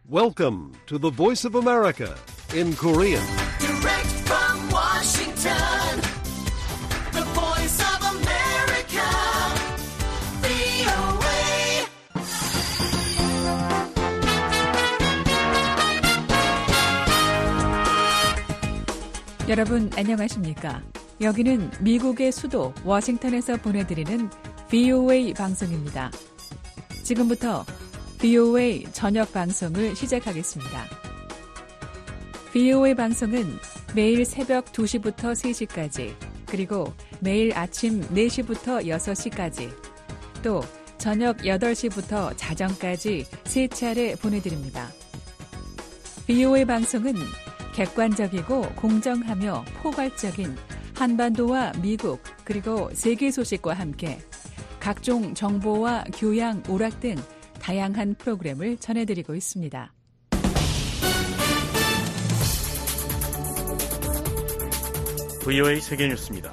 Welcome to the Voice of America in Korean. Direct from Washington, the Voice of America, VOA. 여러분 안녕하십니까? 여기는 미국의 수도 워싱턴에서 보내드리는 VOA 방송입니다. 지금부터 VOA 저녁 방송을 시작하겠습니다. VOA 방송은 매일 새벽 2시부터 3시까지, 그리고 매일 아침 4시부터 6시까지, 또 저녁 8시부터 자정까지 3차례 보내드립니다. VOA 방송은 객관적이고 공정하며 포괄적인 한반도와 미국 그리고 세계 소식과 함께 각종 정보와 교양, 오락 등 다양한 프로그램을 전해드리고 있습니다. VOA 세계뉴스입니다.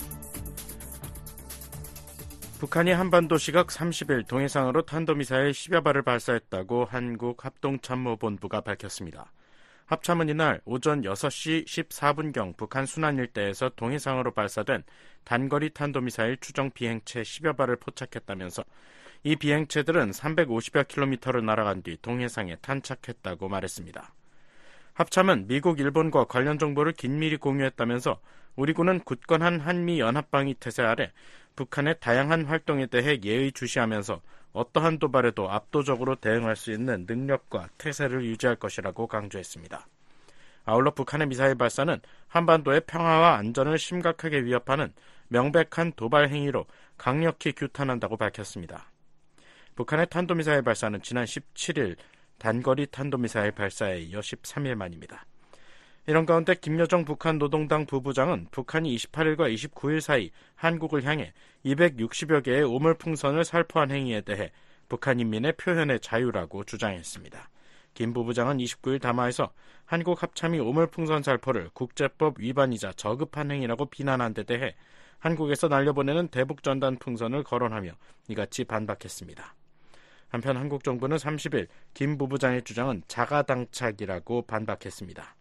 북한이 한반도 시각 30일 동해상으로 탄도미사일 10여 발을 발사했다고 한국합동참모본부가 밝혔습니다. 합참은 이날 오전 6시 14분경 북한 순안 일대에서 동해상으로 발사된 단거리 탄도미사일 추정 비행체 10여 발을 포착했다면서 이 비행체들은 350여 킬로미터를 날아간 뒤 동해상에 탄착했다고 말했습니다. 합참은 미국, 일본과 관련 정보를 긴밀히 공유했다면서 우리 군은 굳건한 한미연합방위 태세 아래 북한의 다양한 활동에 대해 예의주시하면서 어떠한 도발에도 압도적으로 대응할 수 있는 능력과 태세를 유지할 것이라고 강조했습니다. 아울러 북한의 미사일 발사는 한반도의 평화와 안전을 심각하게 위협하는 명백한 도발 행위로 강력히 규탄한다고 밝혔습니다. 북한의 탄도미사일 발사는 지난 17일 단거리 탄도미사일 발사에 이어 13일 만입니다. 이런 가운데 김여정 북한 노동당 부부장은 북한이 28일과 29일 사이 한국을 향해 260여 개의 오물풍선을 살포한 행위에 대해 북한 인민의 표현의 자유라고 주장했습니다. 김 부부장은 29일 담화에서 한국 합참이 오물풍선 살포를 국제법 위반이자 저급한 행위라고 비난한 데 대해 한국에서 날려보내는 대북전단 풍선을 거론하며 이같이 반박했습니다. 한편 한국 정부는 30일 김 부부장의 주장은 자가당착이라고 반박했습니다.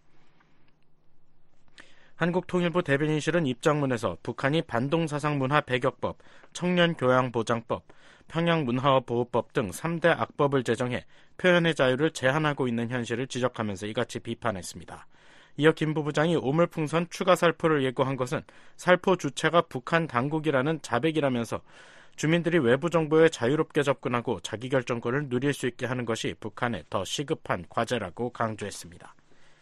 한국통일부 대변인실은 입장문에서 북한이 반동사상문화 배격법, 청년교양보장법, 평양문화보호법 등 3대 악법을 제정해 표현의 자유를 제한하고 있는 현실을 지적하면서 이같이 비판했습니다. 이어 김 부부장이 오물풍선 추가 살포를 예고한 것은 살포 주체가 북한 당국이라는 자백이라면서 주민들이 외부 정보에 자유롭게 접근하고 자기결정권을 누릴 수 있게 하는 것이 북한의 더 시급한 과제라고 강조했습니다.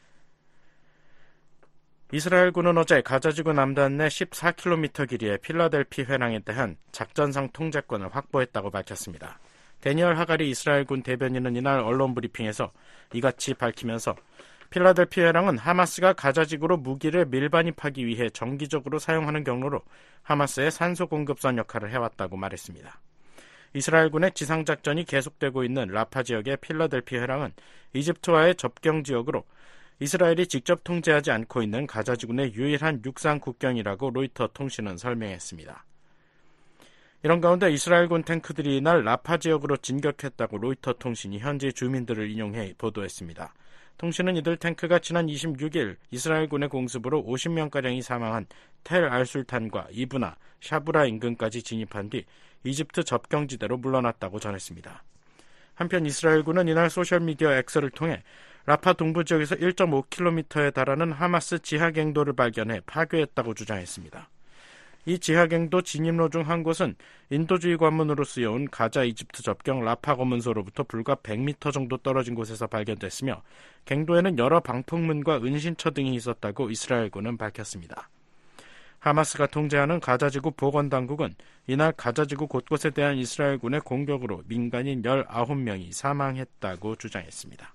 이스라엘군은 어제 가자지구 남단 내 14km 길이의 필라델피 회랑에 대한 작전상 통제권을 확보했다고 밝혔습니다. 데니얼 하가리 이스라엘군 대변인은 이날 언론 브리핑에서 이같이 밝히면서 필라델피 회랑은 하마스가 가자지구로 무기를 밀반입하기 위해 정기적으로 사용하는 경로로 하마스의 산소 공급선 역할을 해왔다고 말했습니다. 이스라엘군의 지상작전이 계속되고 있는 라파 지역의 필라델피 회랑은 이집트와의 접경 지역으로 이스라엘이 직접 통제하지 않고 있는 가자지구 내 유일한 육상 국경이라고 로이터 통신은 설명했습니다. 이런 가운데 이스라엘군 탱크들이 이날 라파 지역으로 진격했다고 로이터 통신이 현지 주민들을 인용해 보도했습니다. 통신은 이들 탱크가 지난 26일 이스라엘군의 공습으로 50명가량이 사망한 텔 알술탄과 이브나, 샤브라 인근까지 진입한 뒤 이집트 접경지대로 물러났다고 전했습니다. 한편 이스라엘군은 이날 소셜미디어 X를 통해 라파 동부 지역에서 1.5km에 달하는 하마스 지하갱도를 발견해 파괴했다고 주장했습니다. 이 지하갱도 진입로 중 한 곳은 인도주의 관문으로 쓰여온 가자 이집트 접경 라파 검문소로부터 불과 100m 정도 떨어진 곳에서 발견됐으며 갱도에는 여러 방풍문과 은신처 등이 있었다고 이스라엘군은 밝혔습니다. 하마스가 통제하는 가자지구 보건당국은 이날 가자지구 곳곳에 대한 이스라엘군의 공격으로 민간인 19명이 사망했다고 주장했습니다.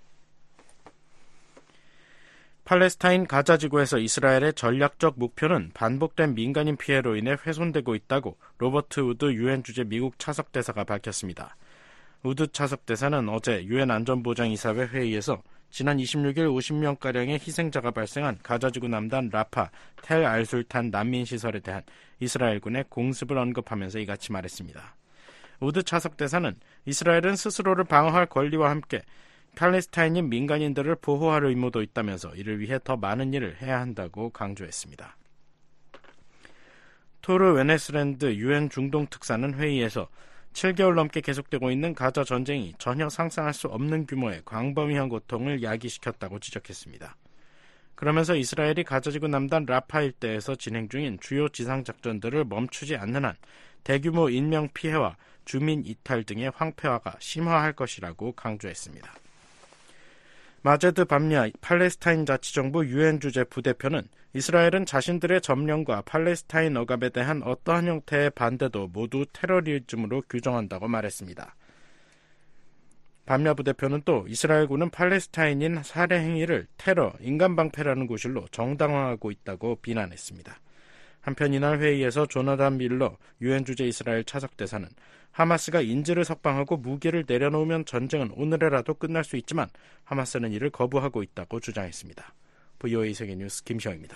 팔레스타인 가자지구에서 이스라엘의 전략적 목표는 반복된 민간인 피해로 인해 훼손되고 있다고 로버트 우드 유엔 주재 미국 차석대사가 밝혔습니다. 우드 차석대사는 어제 유엔 안전보장이사회 회의에서 지난 26일 50명가량의 희생자가 발생한 가자지구 남단 라파 텔 알술탄 난민시설에 대한 이스라엘군의 공습을 언급하면서 이같이 말했습니다. 우드 차석대사는 이스라엘은 스스로를 방어할 권리와 함께 팔레스타인인 민간인들을 보호할 의무도 있다면서 이를 위해 더 많은 일을 해야 한다고 강조했습니다. 토르 웨네스랜드 유엔 중동 특사는 회의에서 7개월 넘게 계속되고 있는 가자 전쟁이 전혀 상상할 수 없는 규모의 광범위한 고통을 야기시켰다고 지적했습니다. 그러면서 이스라엘이 가자지구 남단 라파 일대에서 진행 중인 주요 지상작전들을 멈추지 않는 한 대규모 인명피해와 주민 이탈 등의 황폐화가 심화할 것이라고 강조했습니다. 마제드 밤야 팔레스타인 자치정부 유엔 주재 부대표는 이스라엘은 자신들의 점령과 팔레스타인 억압에 대한 어떠한 형태의 반대도 모두 테러리즘으로 규정한다고 말했습니다. 밤야 부대표는 또 이스라엘군은 팔레스타인인 살해 행위를 테러, 인간방패라는 구실로 정당화하고 있다고 비난했습니다. 한편 이날 회의에서 조나단 밀러 유엔 주재 이스라엘 차석대사는 하마스가 인질을 석방하고 무기를 내려놓으면 전쟁은 오늘이라도 끝날 수 있지만 하마스는 이를 거부하고 있다고 주장했습니다. VOA 세계뉴스 김시영입니다.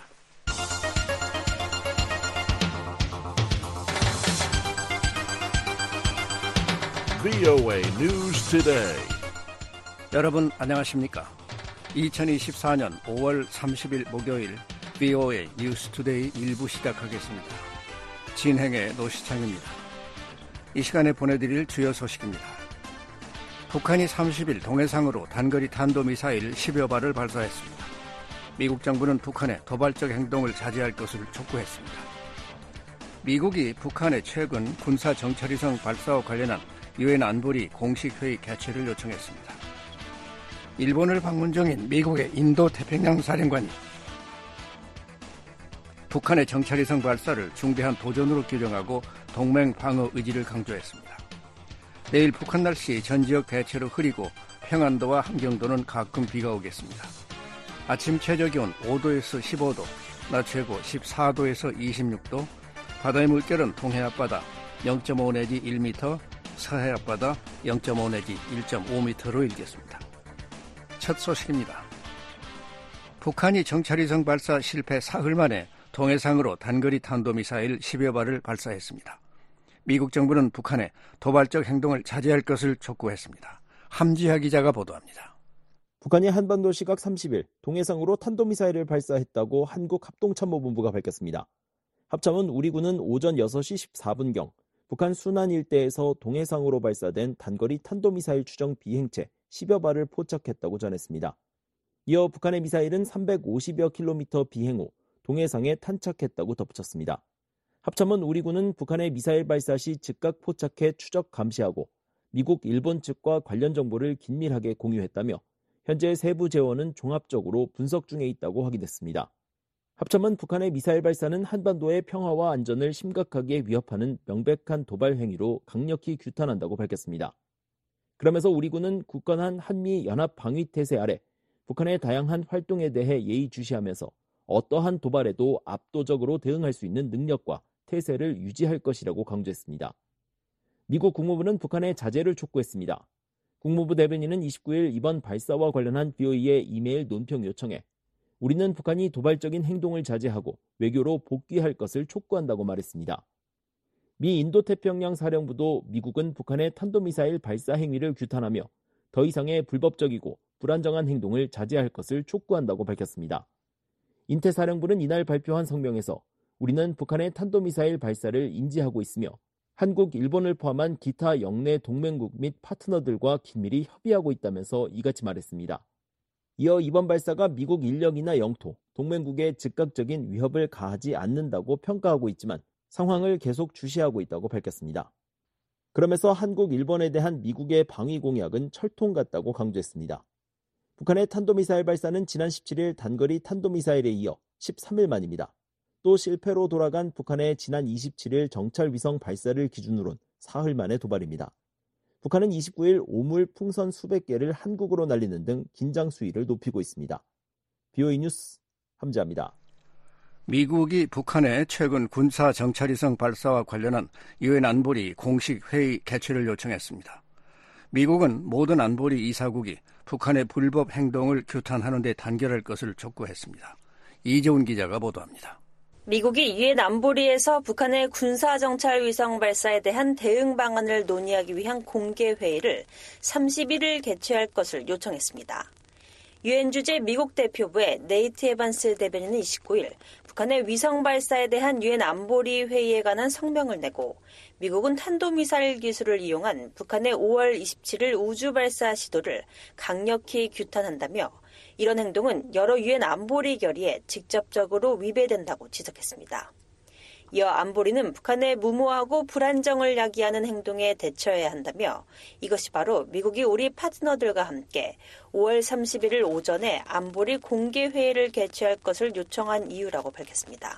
VOA News Today. 여러분 안녕하십니까? 2024년 5월 30일 목요일 VOA 뉴스 투데이 1부 시작하겠습니다. 진행의 노시창입니다. 이 시간에 보내드릴 주요 소식입니다. 북한이 30일 동해상으로 단거리 탄도미사일 10여 발을 발사했습니다. 미국 정부는 북한의 도발적 행동을 자제할 것을 촉구했습니다. 미국이 북한의 최근 군사 정찰위성 발사와 관련한 유엔 안보리 공식 회의 개최를 요청했습니다. 일본을 방문 중인 미국의 인도태평양 사령관이 북한의 정찰위성 발사를 중대한 도전으로 규정하고 동맹 방어 의지를 강조했습니다. 내일 북한 날씨 전 지역 대체로 흐리고 평안도와 함경도는 가끔 비가 오겠습니다. 아침 최저기온 5도에서 15도, 낮 최고 14도에서 26도, 바다의 물결은 동해 앞바다 0.5 내지 1m, 서해 앞바다 0.5 내지 1.5m로 일겠습니다. 첫 소식입니다. 북한이 정찰위성 발사 실패 사흘 만에 동해상으로 단거리 탄도미사일 10여 발을 발사했습니다. 미국 정부는 북한의 도발적 행동을 자제할 것을 촉구했습니다. 함지하 기자가 보도합니다. 북한이 한반도 시각 30일 동해상으로 탄도미사일을 발사했다고 한국합동참모본부가 밝혔습니다. 합참은 우리 군은 오전 6시 14분경 북한 순안 일대에서 동해상으로 발사된 단거리 탄도미사일 추정 비행체 10여 발을 포착했다고 전했습니다. 이어 북한의 미사일은 350여 킬로미터 비행 후 동해상에 탄착했다고 덧붙였습니다. 합참은 우리 군은 북한의 미사일 발사 시 즉각 포착해 추적 감시하고 미국, 일본 측과 관련 정보를 긴밀하게 공유했다며 현재 세부 재원은 종합적으로 분석 중에 있다고 확인했습니다. 합참은 북한의 미사일 발사는 한반도의 평화와 안전을 심각하게 위협하는 명백한 도발 행위로 강력히 규탄한다고 밝혔습니다. 그러면서 우리 군은 굳건한 한미 연합 방위 태세 아래 북한의 다양한 활동에 대해 예의주시하면서 어떠한 도발에도 압도적으로 대응할 수 있는 능력과 태세를 유지할 것이라고 강조했습니다. 미국 국무부는 북한의 자제를 촉구했습니다. 국무부 대변인은 29일 이번 발사와 관련한 BOE의 이메일 논평 요청에 우리는 북한이 도발적인 행동을 자제하고 외교로 복귀할 것을 촉구한다고 말했습니다. 미 인도태평양 사령부도 미국은 북한의 탄도미사일 발사 행위를 규탄하며 더 이상의 불법적이고 불안정한 행동을 자제할 것을 촉구한다고 밝혔습니다. 인태사령부는 이날 발표한 성명에서 우리는 북한의 탄도미사일 발사를 인지하고 있으며 한국, 일본을 포함한 기타 영내 동맹국 및 파트너들과 긴밀히 협의하고 있다면서 이같이 말했습니다. 이어 이번 발사가 미국 인력이나 영토, 동맹국에 즉각적인 위협을 가하지 않는다고 평가하고 있지만 상황을 계속 주시하고 있다고 밝혔습니다. 그러면서 한국, 일본에 대한 미국의 방위 공약은 철통 같다고 강조했습니다. 북한의 탄도미사일 발사는 지난 17일 단거리 탄도미사일에 이어 13일 만입니다. 또 실패로 돌아간 북한의 지난 27일 정찰위성 발사를 기준으론 사흘 만의 도발입니다. 북한은 29일 오물 풍선 수백 개를 한국으로 날리는 등 긴장 수위를 높이고 있습니다. BOE 뉴스 함지아입니다. 미국이 북한의 최근 군사 정찰위성 발사와 관련한 유엔 안보리 공식 회의 개최를 요청했습니다. 미국은 모든 안보리 이사국이 북한의 불법 행동을 규탄하는 데 단결할 것을 촉구했습니다. 이재훈 기자가 보도합니다. 미국이 유엔 안보리에서 북한의 군사정찰 위성 발사에 대한 대응 방안을 논의하기 위한 공개회의를 31일 개최할 것을 요청했습니다. 유엔 주재 미국 대표부의 네이트 에반스 대변인은 29일 북한의 위성 발사에 대한 유엔 안보리 회의에 관한 성명을 내고 미국은 탄도미사일 기술을 이용한 북한의 5월 27일 우주 발사 시도를 강력히 규탄한다며 이런 행동은 여러 유엔 안보리 결의에 직접적으로 위배된다고 지적했습니다. 이어 안보리는 북한의 무모하고 불안정을 야기하는 행동에 대처해야 한다며 이것이 바로 미국이 우리 파트너들과 함께 5월 31일 오전에 안보리 공개회의를 개최할 것을 요청한 이유라고 밝혔습니다.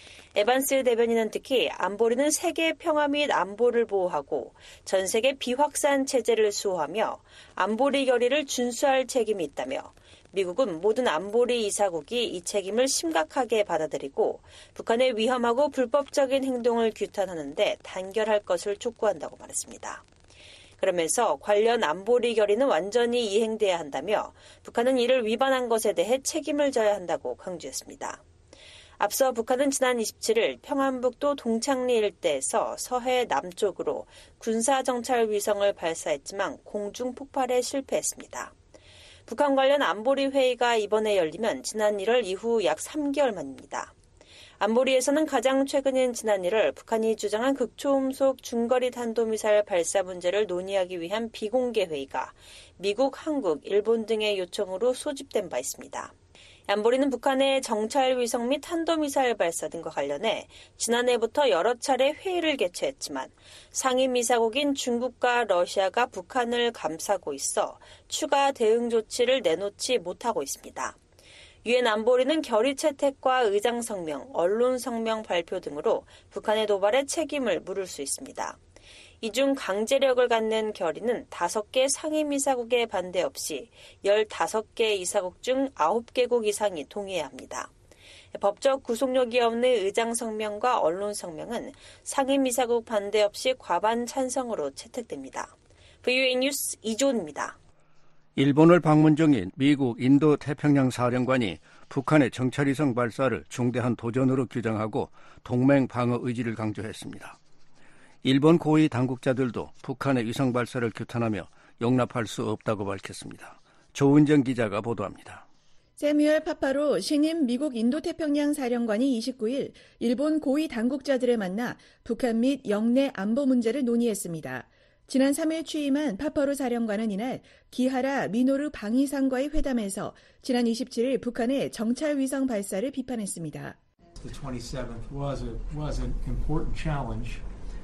에반스 대변인은 특히 안보리는 세계 평화 및 안보를 보호하고 전 세계 비확산 체제를 수호하며 안보리 결의를 준수할 책임이 있다며 미국은 모든 안보리 이사국이 이 책임을 심각하게 받아들이고 북한의 위험하고 불법적인 행동을 규탄하는데 단결할 것을 촉구한다고 말했습니다. 그러면서 관련 안보리 결의는 완전히 이행돼야 한다며 북한은 이를 위반한 것에 대해 책임을 져야 한다고 강조했습니다. 앞서 북한은 지난 27일 평안북도 동창리 일대에서 서해 남쪽으로 군사정찰 위성을 발사했지만 공중 폭발에 실패했습니다. 북한 관련 안보리 회의가 이번에 열리면 지난 1월 이후 약 3개월 만입니다. 안보리에서는 가장 최근인 지난 1월 북한이 주장한 극초음속 중거리 탄도미사일 발사 문제를 논의하기 위한 비공개 회의가 미국, 한국, 일본 등의 요청으로 소집된 바 있습니다. 안보리는 북한의 정찰 위성 및 탄도미사일 발사 등과 관련해 지난해부터 여러 차례 회의를 개최했지만 상임이사국인 중국과 러시아가 북한을 감싸고 있어 추가 대응 조치를 내놓지 못하고 있습니다. 유엔 안보리는 결의 채택과 의장 성명, 언론 성명 발표 등으로 북한의 도발에 책임을 물을 수 있습니다. 이 중 강제력을 갖는 결의는 5개 상임이사국의 반대 없이 15개 이사국 중 9개국 이상이 동의해야 합니다. 법적 구속력이 없는 의장 성명과 언론 성명은 상임이사국 반대 없이 과반 찬성으로 채택됩니다. VOA 뉴스 이조은입니다. 일본을 방문 중인 미국 인도 태평양 사령관이 북한의 정찰위성 발사를 중대한 도전으로 규정하고 동맹 방어 의지를 강조했습니다. 일본 고위 당국자들도 북한의 위성 발사를 규탄하며 용납할 수 없다고 밝혔습니다. 조은정 기자가 보도합니다. 세뮤얼 파파로 신임 미국 인도태평양 사령관이 29일 일본 고위 당국자들을 만나 북한 및 영내 안보 문제를 논의했습니다. 지난 3일 취임한 파파로 사령관은 이날 기하라 미노루 방위상과의 회담에서 지난 27일 북한의 정찰 위성 발사를 비판했습니다. The 27th was an important challenge.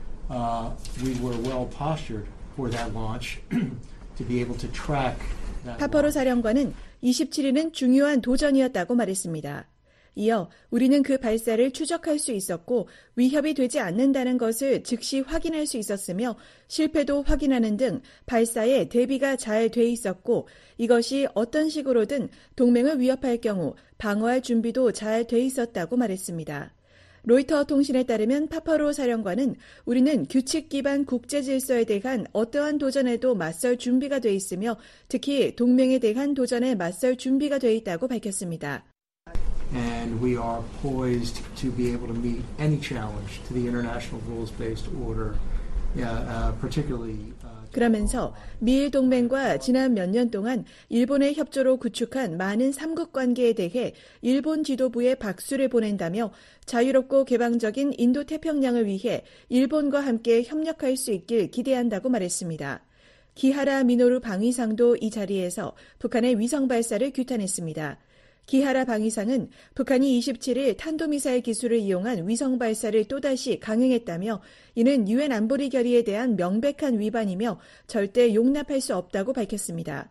We were well postured for that launch to be able to track that. 파파로 사령관은 27일은 중요한 도전이었다고 말했습니다. 이어 우리는 그 발사를 추적할 수 있었고 위협이 되지 않는다는 것을 즉시 확인할 수 있었으며 실패도 확인하는 등 발사에 대비가 잘 돼 있었고 이것이 어떤 식으로든 동맹을 위협할 경우 방어할 준비도 잘 돼 있었다고 말했습니다. 로이터 통신에 따르면 파파로 사령관은 우리는 규칙 기반 국제 질서에 대한 어떠한 도전에도 맞설 준비가 돼 있으며 특히 동맹에 대한 도전에 맞설 준비가 돼 있다고 밝혔습니다. And we are poised to be able to meet any challenge to the international rules-based order, particularly. 그러면서 미일 동맹과 지난 몇 년 동안 일본의 협조로 구축한 많은 삼국 관계에 대해 일본 지도부에 박수를 보낸다며 자유롭고 개방적인 인도태평양을 위해 일본과 함께 협력할 수 있길 기대한다고 말했습니다. 기하라 미노루 방위상도 이 자리에서 북한의 위성 발사를 규탄했습니다. 기하라 방위상은 북한이 27일 탄도미사일 기술을 이용한 위성 발사를 또다시 강행했다며 이는 유엔 안보리 결의에 대한 명백한 위반이며 절대 용납할 수 없다고 밝혔습니다.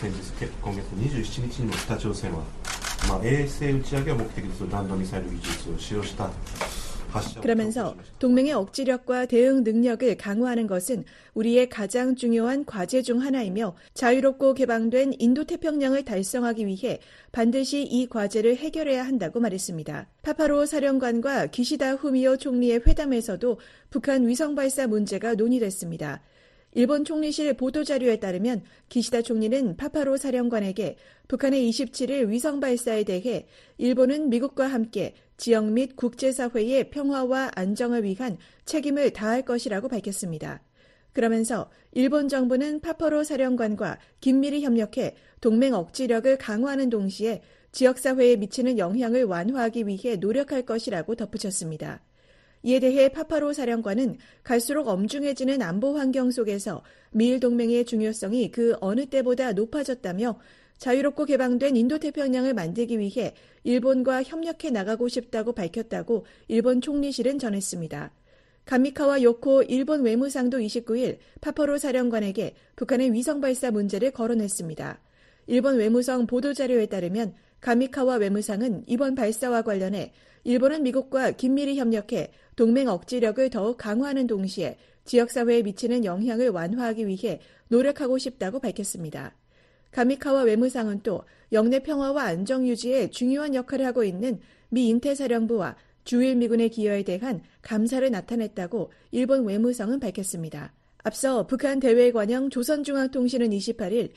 그러면서 동맹의 억지력과 대응 능력을 강화하는 것은 우리의 가장 중요한 과제 중 하나이며 자유롭고 개방된 인도태평양을 달성하기 위해 반드시 이 과제를 해결해야 한다고 말했습니다. 파파로 사령관과 기시다 후미오 총리의 회담에서도 북한 위성 발사 문제가 논의됐습니다. 일본 총리실 보도자료에 따르면 기시다 총리는 파파로 사령관에게 북한의 27일 위성 발사에 대해 일본은 미국과 함께 지역 및 국제사회의 평화와 안정을 위한 책임을 다할 것이라고 밝혔습니다. 그러면서 일본 정부는 파파로 사령관과 긴밀히 협력해 동맹 억지력을 강화하는 동시에 지역사회에 미치는 영향을 완화하기 위해 노력할 것이라고 덧붙였습니다. 이에 대해 파파로 사령관은 갈수록 엄중해지는 안보 환경 속에서 미일 동맹의 중요성이 그 어느 때보다 높아졌다며 자유롭고 개방된 인도태평양을 만들기 위해 일본과 협력해 나가고 싶다고 밝혔다고 일본 총리실은 전했습니다. 가미카와 요코 일본 외무상도 29일 파파로 사령관에게 북한의 위성 발사 문제를 거론했습니다. 일본 외무성 보도자료에 따르면 가미카와 외무상은 이번 발사와 관련해 일본은 미국과 긴밀히 협력해 동맹 억지력을 더욱 강화하는 동시에 지역사회에 미치는 영향을 완화하기 위해 노력하고 싶다고 밝혔습니다. 가미카와 외무상은 또 영내 평화와 안정 유지에 중요한 역할을 하고 있는 미 인태사령부와 주일 미군의 기여에 대한 감사를 나타냈다고 일본 외무성은 밝혔습니다. 앞서 북한 대외관영 조선중앙통신은 28일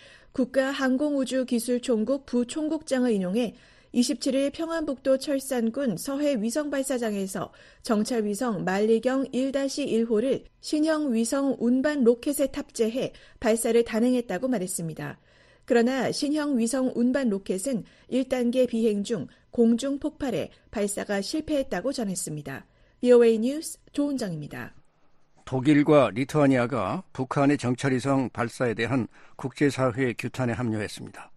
국가항공우주기술총국 부총국장을 인용해 27일 평안북도 철산군 서해 위성발사장에서 정찰위성 만리경 1-1호를 신형 위성 운반 로켓에 탑재해 발사를 단행했다고 말했습니다. 그러나 신형 위성 운반 로켓은 1단계 비행 중 공중 폭발해 발사가 실패했다고 전했습니다. VOA 뉴스 조은정입니다. 독일과 리투아니아가 북한의 정찰위성 발사에 대한 국제사회의 규탄에 합류했습니다.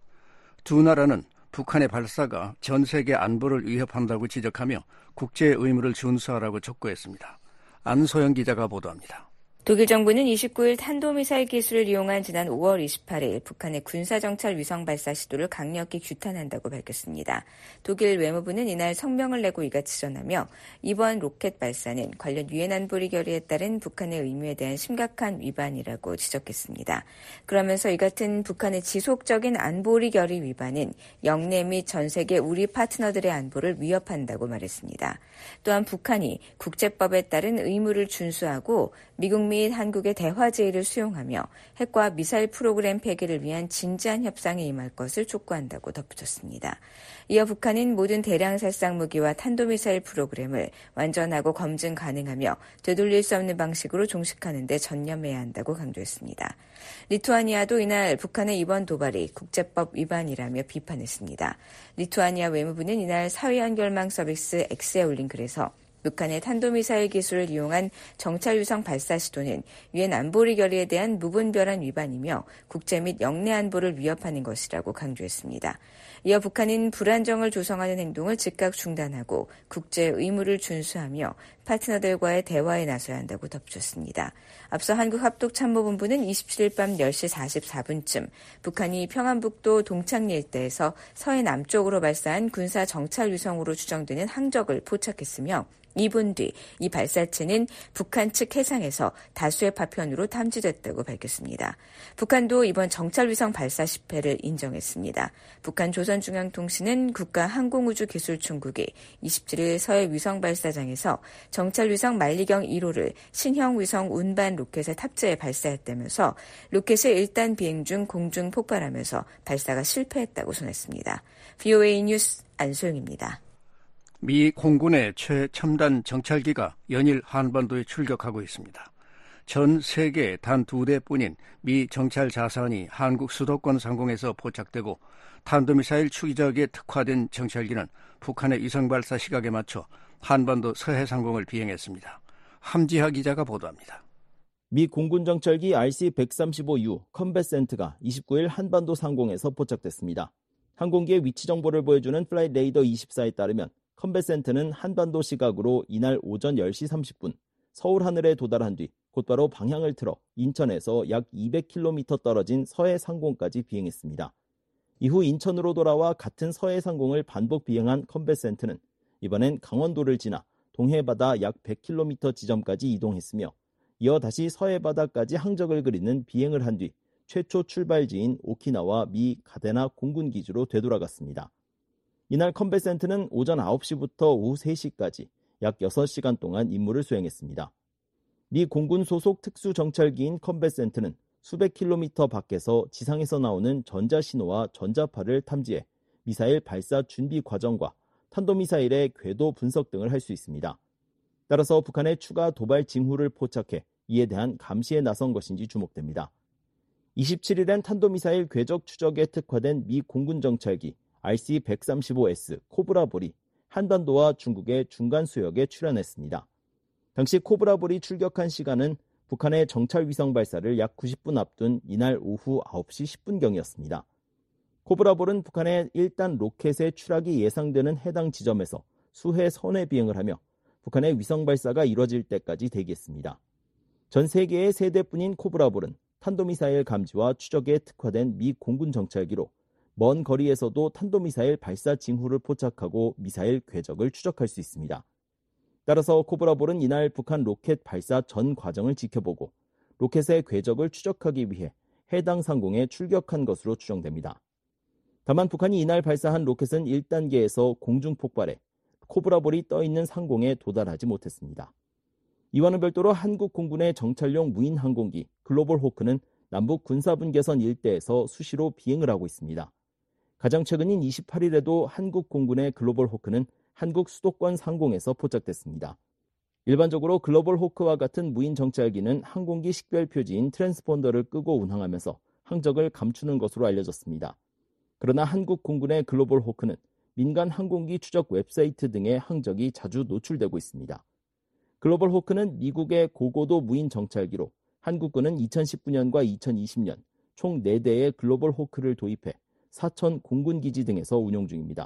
두 나라는 북한의 발사가 전 세계 안보를 위협한다고 지적하며 국제 의무를 준수하라고 촉구했습니다. 안소영 기자가 보도합니다. 독일 정부는 29일 탄도미사일 기술을 이용한 지난 5월 28일 북한의 군사정찰 위성 발사 시도를 강력히 규탄한다고 밝혔습니다. 독일 외무부는 이날 성명을 내고 이같이 전하며 이번 로켓 발사는 관련 유엔 안보리 결의에 따른 북한의 의무에 대한 심각한 위반이라고 지적했습니다. 그러면서 이 같은 북한의 지속적인 안보리 결의 위반은 영내 및 전 세계 우리 파트너들의 안보를 위협한다고 말했습니다. 또한 북한이 국제법에 따른 의무를 준수하고 미국 및 한국의 대화 제의를 수용하며 핵과 미사일 프로그램 폐기를 위한 진지한 협상에 임할 것을 촉구한다고 덧붙였습니다. 이어 북한은 모든 대량 살상 무기와 탄도미사일 프로그램을 완전하고 검증 가능하며 되돌릴 수 없는 방식으로 종식하는 데 전념해야 한다고 강조했습니다. 리투아니아도 이날 북한의 이번 도발이 국제법 위반이라며 비판했습니다. 리투아니아 외무부는 이날 사회연결망 서비스 X에 올린 글에서 북한의 탄도미사일 기술을 이용한 정찰위성 발사 시도는 유엔 안보리 결의에 대한 무분별한 위반이며 국제 및 영내 안보를 위협하는 것이라고 강조했습니다. 이어 북한은 불안정을 조성하는 행동을 즉각 중단하고 국제 의무를 준수하며 파트너들과의 대화에 나서야 한다고 덧붙였습니다. 앞서 한국합동참모본부는 27일 밤 10시 44분쯤 북한이 평안북도 동창리 일대에서 서해 남쪽으로 발사한 군사 정찰 위성으로 추정되는 항적을 포착했으며 2분 뒤 이 발사체는 북한 측 해상에서 다수의 파편으로 탐지됐다고 밝혔습니다. 북한도 이번 정찰위성 발사 실패를 인정했습니다. 북한 조선중앙통신은 국가항공우주기술총국이 27일 서해 위성 발사장에서 정찰위성 만리경 1호를 신형 위성 운반 로켓에 탑재해 발사했다면서 로켓의 1단 비행 중 공중 폭발하면서 발사가 실패했다고 전했습니다. VOA 뉴스 안소영입니다. 미 공군의 최첨단 정찰기가 연일 한반도에 출격하고 있습니다. 전 세계 단 2대뿐인 미 정찰 자산이 한국 수도권 상공에서 포착되고 탄도미사일 추기적에 특화된 정찰기는 북한의 위성 발사 시각에 맞춰 한반도 서해 상공을 비행했습니다. 함지하 기자가 보도합니다. 미 공군 정찰기 RC-135U 컴뱃센트가 29일 한반도 상공에서 포착됐습니다. 항공기의 위치 정보를 보여주는 플라잇 레이더 24에 따르면 컴뱃센트는 한반도 시각으로 이날 오전 10시 30분 서울 하늘에 도달한 뒤 곧바로 방향을 틀어 인천에서 약 200km 떨어진 서해 상공까지 비행했습니다. 이후 인천으로 돌아와 같은 서해 상공을 반복 비행한 컴뱃센트는 이번엔 강원도를 지나 동해바다 약 100km 지점까지 이동했으며 이어 다시 서해바다까지 항적을 그리는 비행을 한 뒤 최초 출발지인 오키나와 미 가데나 공군기지로 되돌아갔습니다. 이날 컴뱃센트는 오전 9시부터 오후 3시까지 약 6시간 동안 임무를 수행했습니다. 미 공군 소속 특수정찰기인 컴뱃센트는 수백 킬로미터 밖에서 지상에서 나오는 전자신호와 전자파를 탐지해 미사일 발사 준비 과정과 탄도미사일의 궤도 분석 등을 할 수 있습니다. 따라서 북한의 추가 도발 징후를 포착해 이에 대한 감시에 나선 것인지 주목됩니다. 27일엔 탄도미사일 궤적 추적에 특화된 미 공군 정찰기 RC-135S 코브라볼이 한반도와 중국의 중간 수역에 출현했습니다. 당시 코브라볼이 출격한 시간은 북한의 정찰 위성 발사를 약 90분 앞둔 이날 오후 9시 10분경이었습니다. 코브라볼은 북한의 1단 로켓의 추락이 예상되는 해당 지점에서 수해 선회 비행을 하며 북한의 위성 발사가 이뤄질 때까지 대기했습니다. 전 세계의 세 대뿐인 코브라볼은 탄도미사일 감지와 추적에 특화된 미 공군 정찰기로 먼 거리에서도 탄도미사일 발사 징후를 포착하고 미사일 궤적을 추적할 수 있습니다. 따라서 코브라볼은 이날 북한 로켓 발사 전 과정을 지켜보고 로켓의 궤적을 추적하기 위해 해당 상공에 출격한 것으로 추정됩니다. 다만 북한이 이날 발사한 로켓은 1단계에서 공중 폭발해 코브라볼이 떠있는 상공에 도달하지 못했습니다. 이와는 별도로 한국 공군의 정찰용 무인 항공기 글로벌 호크는 남북 군사분계선 일대에서 수시로 비행을 하고 있습니다. 가장 최근인 28일에도 한국 공군의 글로벌 호크는 한국 수도권 상공에서 포착됐습니다. 일반적으로 글로벌 호크와 같은 무인 정찰기는 항공기 식별 표지인 트랜스폰더를 끄고 운항하면서 항적을 감추는 것으로 알려졌습니다. 그러나 한국 공군의 글로벌 호크는 민간 항공기 추적 웹사이트 등의 항적이 자주 노출되고 있습니다. 글로벌 호크는 미국의 고고도 무인 정찰기로 한국군은 2019년과 2020년 총 4대의 글로벌 호크를 도입해 사천 공군기지 등에서 운용 중입니다.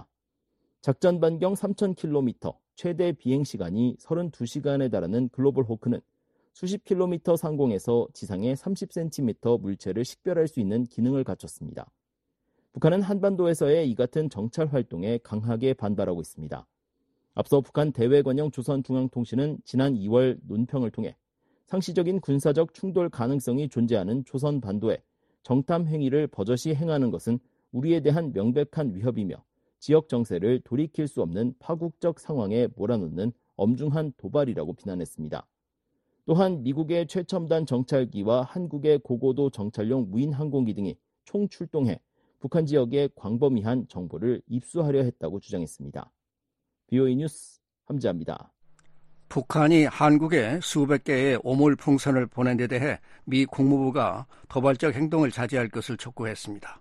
작전 반경 3,000km, 최대 비행시간이 32시간에 달하는 글로벌 호크는 수십 킬로미터 상공에서 지상의 30cm 물체를 식별할 수 있는 기능을 갖췄습니다. 북한은 한반도에서의 이 같은 정찰 활동에 강하게 반발하고 있습니다. 앞서 북한 대외관영 조선중앙통신은 지난 2월 논평을 통해 상시적인 군사적 충돌 가능성이 존재하는 조선반도에 정탐 행위를 버젓이 행하는 것은 우리에 대한 명백한 위협이며 지역 정세를 돌이킬 수 없는 파국적 상황에 몰아넣는 엄중한 도발이라고 비난했습니다. 또한 미국의 최첨단 정찰기와 한국의 고고도 정찰용 무인 항공기 등이 총출동해 북한 지역의 광범위한 정보를 입수하려 했다고 주장했습니다. BOE 뉴스 함지아입니다. 북한이 한국에 수백 개의 오물풍선을 보낸 데 대해 미 국무부가 도발적 행동을 자제할 것을 촉구했습니다.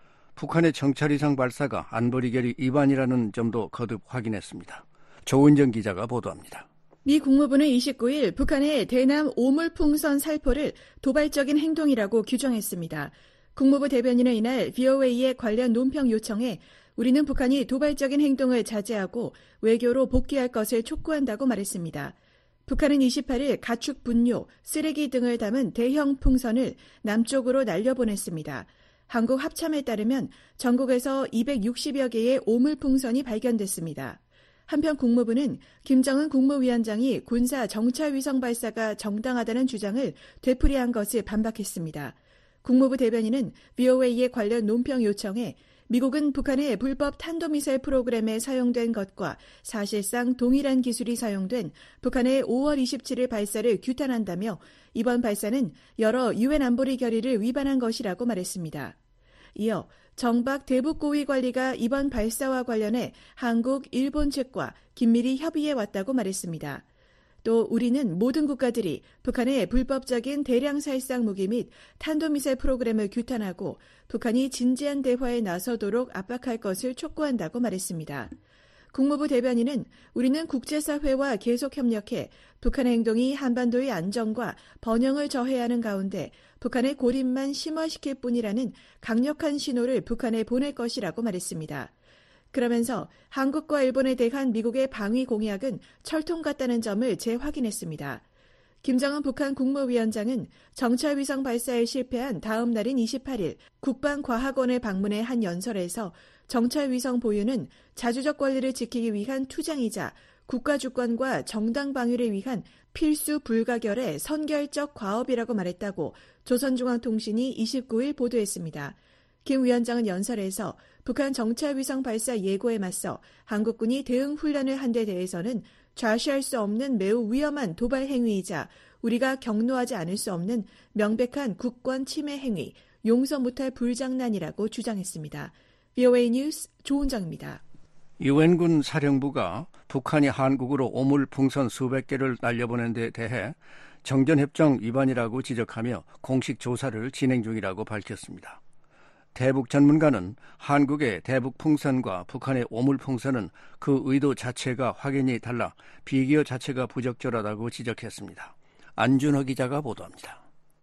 북한의 정찰 위성 발사가 안보리 결의 위반이라는 점도 거듭 확인했습니다. 조은정 기자가 보도합니다. 미 국무부는 29일 북한의 대남 오물풍선 살포를 도발적인 행동이라고 규정했습니다. 국무부 대변인은 이날 VOA의 관련 논평 요청에 우리는 북한이 도발적인 행동을 자제하고 외교로 복귀할 것을 촉구한다고 말했습니다. 북한은 28일 가축 분뇨, 쓰레기 등을 담은 대형 풍선을 남쪽으로 날려보냈습니다. 한국 합참에 따르면 전국에서 260여 개의 오물풍선이 발견됐습니다. 한편 국무부는 김정은 국무위원장이 군사 정찰 위성 발사가 정당하다는 주장을 되풀이한 것을 반박했습니다. 국무부 대변인은 VOA의 관련 논평 요청에 미국은 북한의 불법 탄도미사일 프로그램에 사용된 것과 사실상 동일한 기술이 사용된 북한의 5월 27일 발사를 규탄한다며 이번 발사는 여러 유엔 안보리 결의를 위반한 것이라고 말했습니다. 이어 정박 대북고위관리가 이번 발사와 관련해 한국, 일본 측과 긴밀히 협의해 왔다고 말했습니다. 또 우리는 모든 국가들이 북한의 불법적인 대량 살상 무기 및 탄도미사일 프로그램을 규탄하고 북한이 진지한 대화에 나서도록 압박할 것을 촉구한다고 말했습니다. 국무부 대변인은 우리는 국제사회와 계속 협력해 북한의 행동이 한반도의 안정과 번영을 저해하는 가운데 북한의 고립만 심화시킬 뿐이라는 강력한 신호를 북한에 보낼 것이라고 말했습니다. 그러면서 한국과 일본에 대한 미국의 방위 공약은 철통 같다는 점을 재확인했습니다. 김정은 북한 국무위원장은 정찰 위성 발사에 실패한 다음 날인 28일 국방과학원을 방문해 한 연설에서 정찰 위성 보유는 자주적 권리를 지키기 위한 투쟁이자 국가 주권과 정당 방위를 위한 필수 불가결의 선결적 과업이라고 말했다고 조선중앙통신이 29일 보도했습니다. 김 위원장은 연설에서 북한 정찰 위성 발사 예고에 맞서 한국군이 대응 훈련을 한 데 대해서는 좌시할 수 없는 매우 위험한 도발 행위이자 우리가 경로하지 않을 수 없는 명백한 국권 침해 행위, 용서 못할 불장난이라고 주장했습니다. VOA 뉴스 조은정입니다. 유엔군 사령부가 북한이 한국으로 오물 풍선 수백 개를 날려보낸 데 대해 정전협정 위반이라고 지적하며 공식 조사를 진행 중이라고 밝혔습니다. 대북 전문가는 한국의 대북 풍선과 북한의 오물 풍선은 그 의도 자체가 확연히 달라 비교 자체가 부적절하다고 지적했습니다. 안준호 기자가 보도합니다.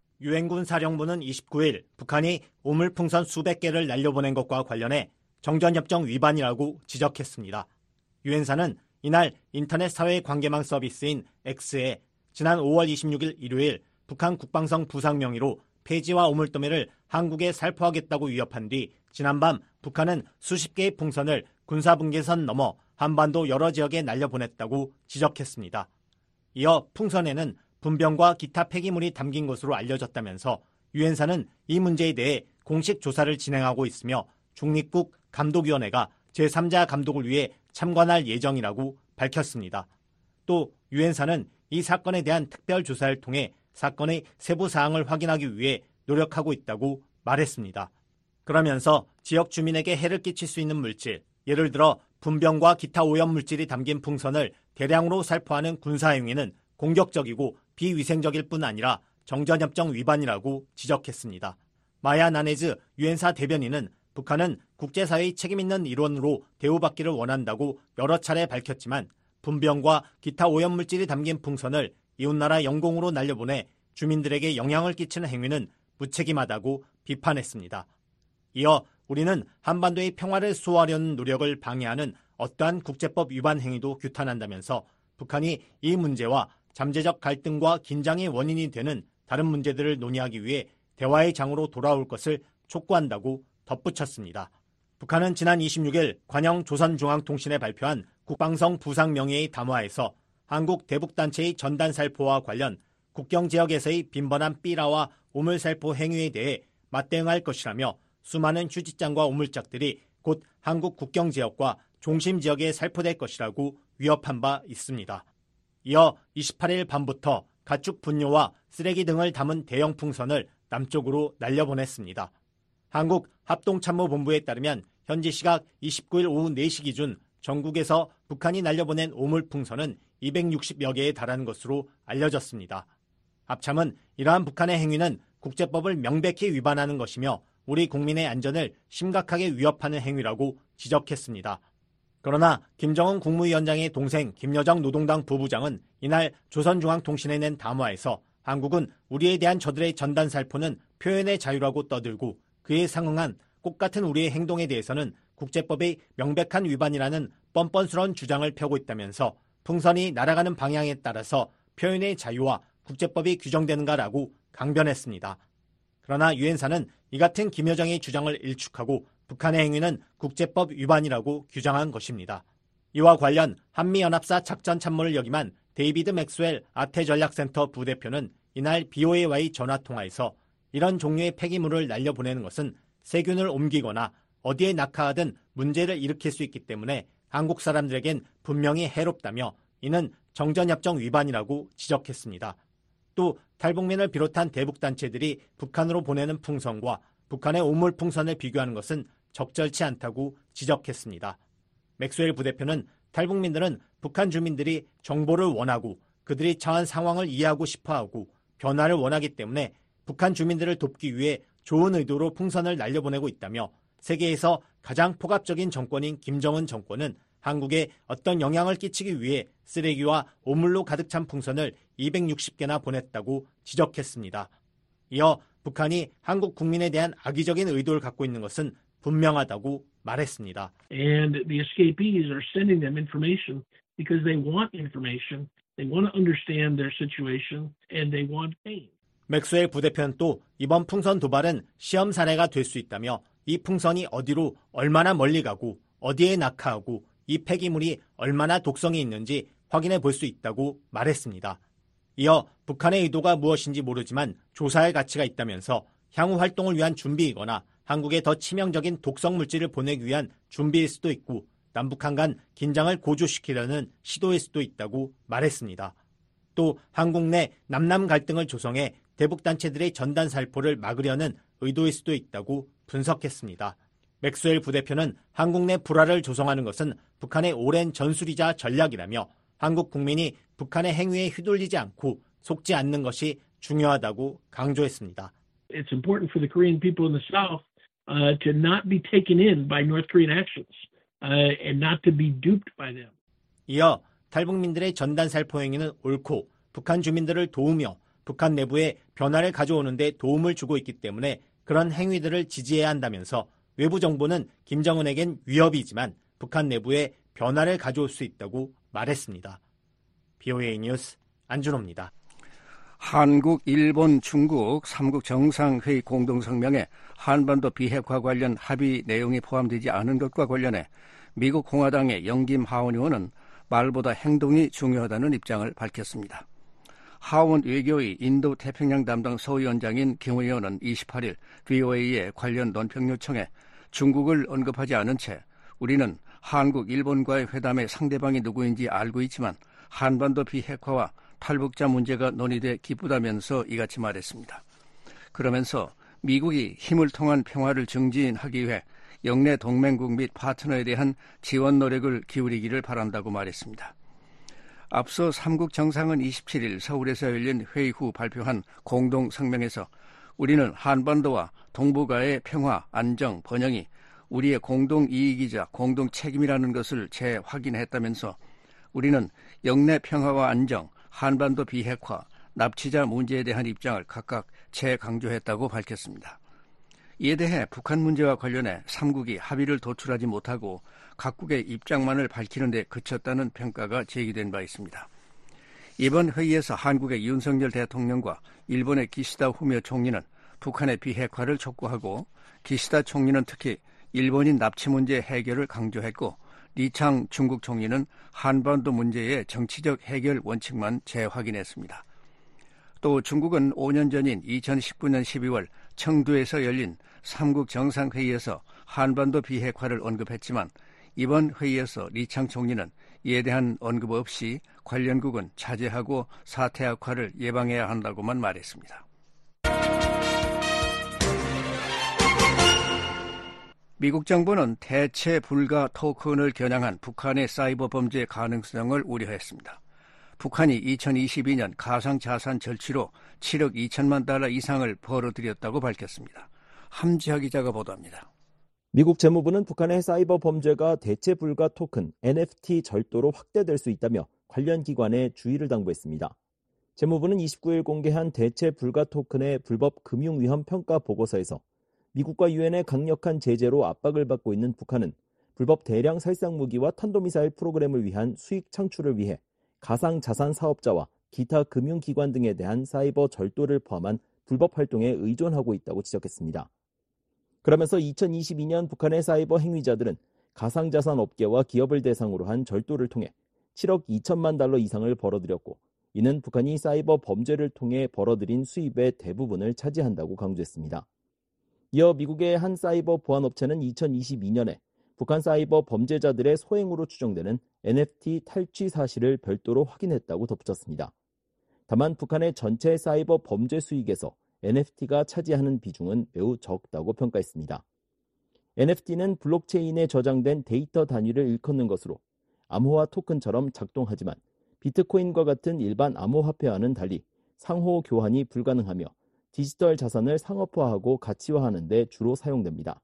유엔군 사령부는 29일 북한이 오물 풍선 수백 개를 날려보낸 것과 관련해 정전협정 위반이라고 지적했습니다. 유엔사는 이날 인터넷 사회관계망 서비스인 X에 지난 5월 26일 일요일 북한 국방성 부상 명의로 폐지와 오물도매를 한국에 살포하겠다고 위협한 뒤 지난밤 북한은 수십 개의 풍선을 군사분계선 넘어 한반도 여러 지역에 날려보냈다고 지적했습니다. 이어 풍선에는 분병과 기타 폐기물이 담긴 것으로 알려졌다면서 유엔사는 이 문제에 대해 공식 조사를 진행하고 있으며 중립국 감독위원회가 제3자 감독을 위해 참관할 예정이라고 밝혔습니다. 또 유엔사는 이 사건에 대한 특별 조사를 통해 사건의 세부 사항을 확인하기 위해 노력하고 있다고 말했습니다. 그러면서 지역 주민에게 해를 끼칠 수 있는 물질, 예를 들어 분병과 기타 오염물질이 담긴 풍선을 대량으로 살포하는 군사행위는 공격적이고 비위생적일 뿐 아니라 정전협정 위반이라고 지적했습니다. 마야 나네즈 유엔사 대변인은 북한은 국제사회의 책임있는 일원으로 대우받기를 원한다고 여러 차례 밝혔지만 분병과 기타 오염물질이 담긴 풍선을 이웃나라 영공으로 날려보내 주민들에게 영향을 끼치는 행위는 무책임하다고 비판했습니다. 이어 우리는 한반도의 평화를 수호하려는 노력을 방해하는 어떠한 국제법 위반 행위도 규탄한다면서 북한이 이 문제와 잠재적 갈등과 긴장의 원인이 되는 다른 문제들을 논의하기 위해 대화의 장으로 돌아올 것을 촉구한다고 덧붙였습니다. 북한은 지난 26일 관영 조선중앙통신에 발표한 국방성 부상 명예의 담화에서 한국 대북단체의 전단살포와 관련 국경지역에서의 빈번한 삐라와 오물살포 행위에 대해 맞대응할 것이라며 수많은 휴지장과 오물짝들이 곧 한국 국경지역과 중심지역에 살포될 것이라고 위협한 바 있습니다. 이어 28일 밤부터 가축 분뇨와 쓰레기 등을 담은 대형 풍선을 남쪽으로 날려보냈습니다. 한국 합동참모본부에 따르면 현지 시각 29일 오후 4시 기준 전국에서 북한이 날려보낸 오물풍선은 260여 개에 달하는 것으로 알려졌습니다. 합참은 이러한 북한의 행위는 국제법을 명백히 위반하는 것이며 우리 국민의 안전을 심각하게 위협하는 행위라고 지적했습니다. 그러나 김정은 국무위원장의 동생 김여정 노동당 부부장은 이날 조선중앙통신에 낸 담화에서 한국은 우리에 대한 저들의 전단살포는 표현의 자유라고 떠들고 그에 상응한 꽃같은 우리의 행동에 대해서는 국제법의 명백한 위반이라는 뻔뻔스러운 주장을 펴고 있다면서 풍선이 날아가는 방향에 따라서 표현의 자유와 국제법이 규정되는가라고 강변했습니다. 그러나 유엔사는 이 같은 김여정의 주장을 일축하고 북한의 행위는 국제법 위반이라고 규정한 것입니다. 이와 관련 한미연합사 작전참모를 역임한 데이비드 맥스웰 아태전략센터 부대표는 이날 BOA와의 전화통화에서 이런 종류의 폐기물을 날려보내는 것은 세균을 옮기거나 어디에 낙하하든 문제를 일으킬 수 있기 때문에 한국 사람들에겐 분명히 해롭다며 이는 정전협정 위반이라고 지적했습니다. 또 탈북민을 비롯한 대북단체들이 북한으로 보내는 풍선과 북한의 오물풍선을 비교하는 것은 적절치 않다고 지적했습니다. 맥스웰 부대표는 탈북민들은 북한 주민들이 정보를 원하고 그들이 처한 상황을 이해하고 싶어하고 변화를 원하기 때문에 북한 주민들을 돕기 위해 좋은 의도로 풍선을 날려보내고 있다며 세계에서 가장 폭압적인 정권인 김정은 정권은 한국에 어떤 영향을 끼치기 위해 쓰레기와 오물로 가득 찬 풍선을 260개나 보냈다고 지적했습니다. 이어 북한이 한국 국민에 대한 악의적인 의도를 갖고 있는 것은 분명하다고 말했습니다. And the escapees are sending them information because they want information. They want to understand their situation and they want pain. 맥스웰 부대표는 또 이번 풍선 도발은 시험 사례가 될 수 있다며 이 풍선이 어디로 얼마나 멀리 가고 어디에 낙하하고 이 폐기물이 얼마나 독성이 있는지 확인해 볼 수 있다고 말했습니다. 이어 북한의 의도가 무엇인지 모르지만 조사할 가치가 있다면서 향후 활동을 위한 준비이거나 한국에 더 치명적인 독성 물질을 보내기 위한 준비일 수도 있고 남북한 간 긴장을 고조시키려는 시도일 수도 있다고 말했습니다. 또 한국 내 남남 갈등을 조성해 대북 단체들의 전단 살포를 막으려는 의도일 수도 있다고 분석했습니다. 맥스웰 부대표는 한국 내 불화를 조성하는 것은 북한의 오랜 전술이자 전략이라며 한국 국민이 북한의 행위에 휘둘리지 않고 속지 않는 것이 중요하다고 강조했습니다. It's important for the Korean people in the South to not be taken in by North Korean actions and not to be duped by them. 이어 탈북민들의 전단 살포 행위는 옳고 북한 주민들을 도우며 북한 내부에 변화를 가져오는 데 도움을 주고 있기 때문에 그런 행위들을 지지해야 한다면서 외부 정보는 김정은에겐 위협이지만 북한 내부에 변화를 가져올 수 있다고 말했습니다. BOA 뉴스 안준호입니다. 한국, 일본, 중국 3국 정상회의 공동성명에 한반도 비핵화 관련 합의 내용이 포함되지 않은 것과 관련해 미국 공화당의 영김 하원 의원은 말보다 행동이 중요하다는 입장을 밝혔습니다. 하원 외교위 인도 태평양 담당 소위원장인 김 의원은 28일 VOA의 관련 논평 요청에 중국을 언급하지 않은 채 우리는 한국, 일본과의 회담의 상대방이 누구인지 알고 있지만 한반도 비핵화와 탈북자 문제가 논의돼 기쁘다면서 이같이 말했습니다. 그러면서 미국이 힘을 통한 평화를 증진하기 위해 영내 동맹국 및 파트너에 대한 지원 노력을 기울이기를 바란다고 말했습니다. 앞서 3국 정상은 27일 서울에서 열린 회의 후 발표한 공동 성명에서 우리는 한반도와 동북아의 평화, 안정, 번영이 우리의 공동 이익이자 공동 책임이라는 것을 재확인했다면서 우리는 영내 평화와 안정, 한반도 비핵화, 납치자 문제에 대한 입장을 각각 재강조했다고 밝혔습니다. 이에 대해 북한 문제와 관련해 3국이 합의를 도출하지 못하고 각국의 입장만을 밝히는 데 그쳤다는 평가가 제기된 바 있습니다. 이번 회의에서 한국의 윤석열 대통령과 일본의 기시다 후미오 총리는 북한의 비핵화를 촉구하고 기시다 총리는 특히 일본인 납치 문제 해결을 강조했고 리창 중국 총리는 한반도 문제의 정치적 해결 원칙만 재확인했습니다. 또 중국은 5년 전인 2019년 12월 청두에서 열린 3국 정상회의에서 한반도 비핵화를 언급했지만 이번 회의에서 리창 총리는 이에 대한 언급 없이 관련국은 자제하고 사태 악화를 예방해야 한다고만 말했습니다. 미국 정부는 대체 불가 토큰을 겨냥한 북한의 사이버 범죄 가능성을 우려했습니다. 북한이 2022년 가상자산 절취로 7억 2천만 달러 이상을 벌어들였다고 밝혔습니다. 함지하 기자가 보도합니다. 미국 재무부는 북한의 사이버 범죄가 대체 불가 토큰 NFT 절도로 확대될 수 있다며 관련 기관에 주의를 당부했습니다. 재무부는 29일 공개한 대체 불가 토큰의 불법 금융 위험 평가 보고서에서 미국과 유엔의 강력한 제재로 압박을 받고 있는 북한은 불법 대량 살상 무기와 탄도미사일 프로그램을 위한 수익 창출을 위해 가상자산 사업자와 기타 금융기관 등에 대한 사이버 절도를 포함한 불법 활동에 의존하고 있다고 지적했습니다. 그러면서 2022년 북한의 사이버 행위자들은 가상자산 업계와 기업을 대상으로 한 절도를 통해 7억 2천만 달러 이상을 벌어들였고 이는 북한이 사이버 범죄를 통해 벌어들인 수입의 대부분을 차지한다고 강조했습니다. 이어 미국의 한 사이버 보안업체는 2022년에 북한 사이버 범죄자들의 소행으로 추정되는 NFT 탈취 사실을 별도로 확인했다고 덧붙였습니다. 다만 북한의 전체 사이버 범죄 수익에서 NFT가 차지하는 비중은 매우 적다고 평가했습니다. NFT는 블록체인에 저장된 데이터 단위를 일컫는 것으로 암호화 토큰처럼 작동하지만 비트코인과 같은 일반 암호화폐와는 달리 상호 교환이 불가능하며 디지털 자산을 상업화하고 가치화하는 데 주로 사용됩니다.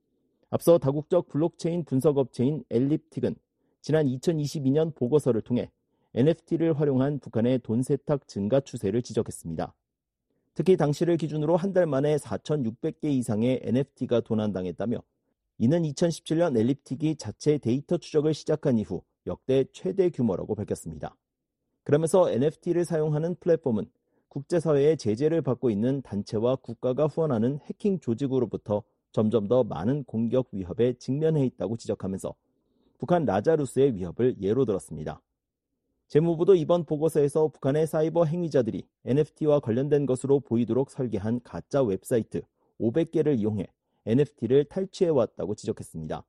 앞서 다국적 블록체인 분석업체인 엘립틱은 지난 2022년 보고서를 통해 NFT를 활용한 북한의 돈 세탁 증가 추세를 지적했습니다. 특히 당시를 기준으로 한 달 만에 4,600개 이상의 NFT가 도난당했다며 이는 2017년 엘립틱이 자체 데이터 추적을 시작한 이후 역대 최대 규모라고 밝혔습니다. 그러면서 NFT를 사용하는 플랫폼은 국제사회의 제재를 받고 있는 단체와 국가가 후원하는 해킹 조직으로부터 점점 더 많은 공격 위협에 직면해 있다고 지적하면서 북한 라자루스의 위협을 예로 들었습니다. 재무부도 이번 보고서에서 북한의 사이버 행위자들이 NFT와 관련된 것으로 보이도록 설계한 가짜 웹사이트 500개를 이용해 NFT를 탈취해왔다고 지적했습니다.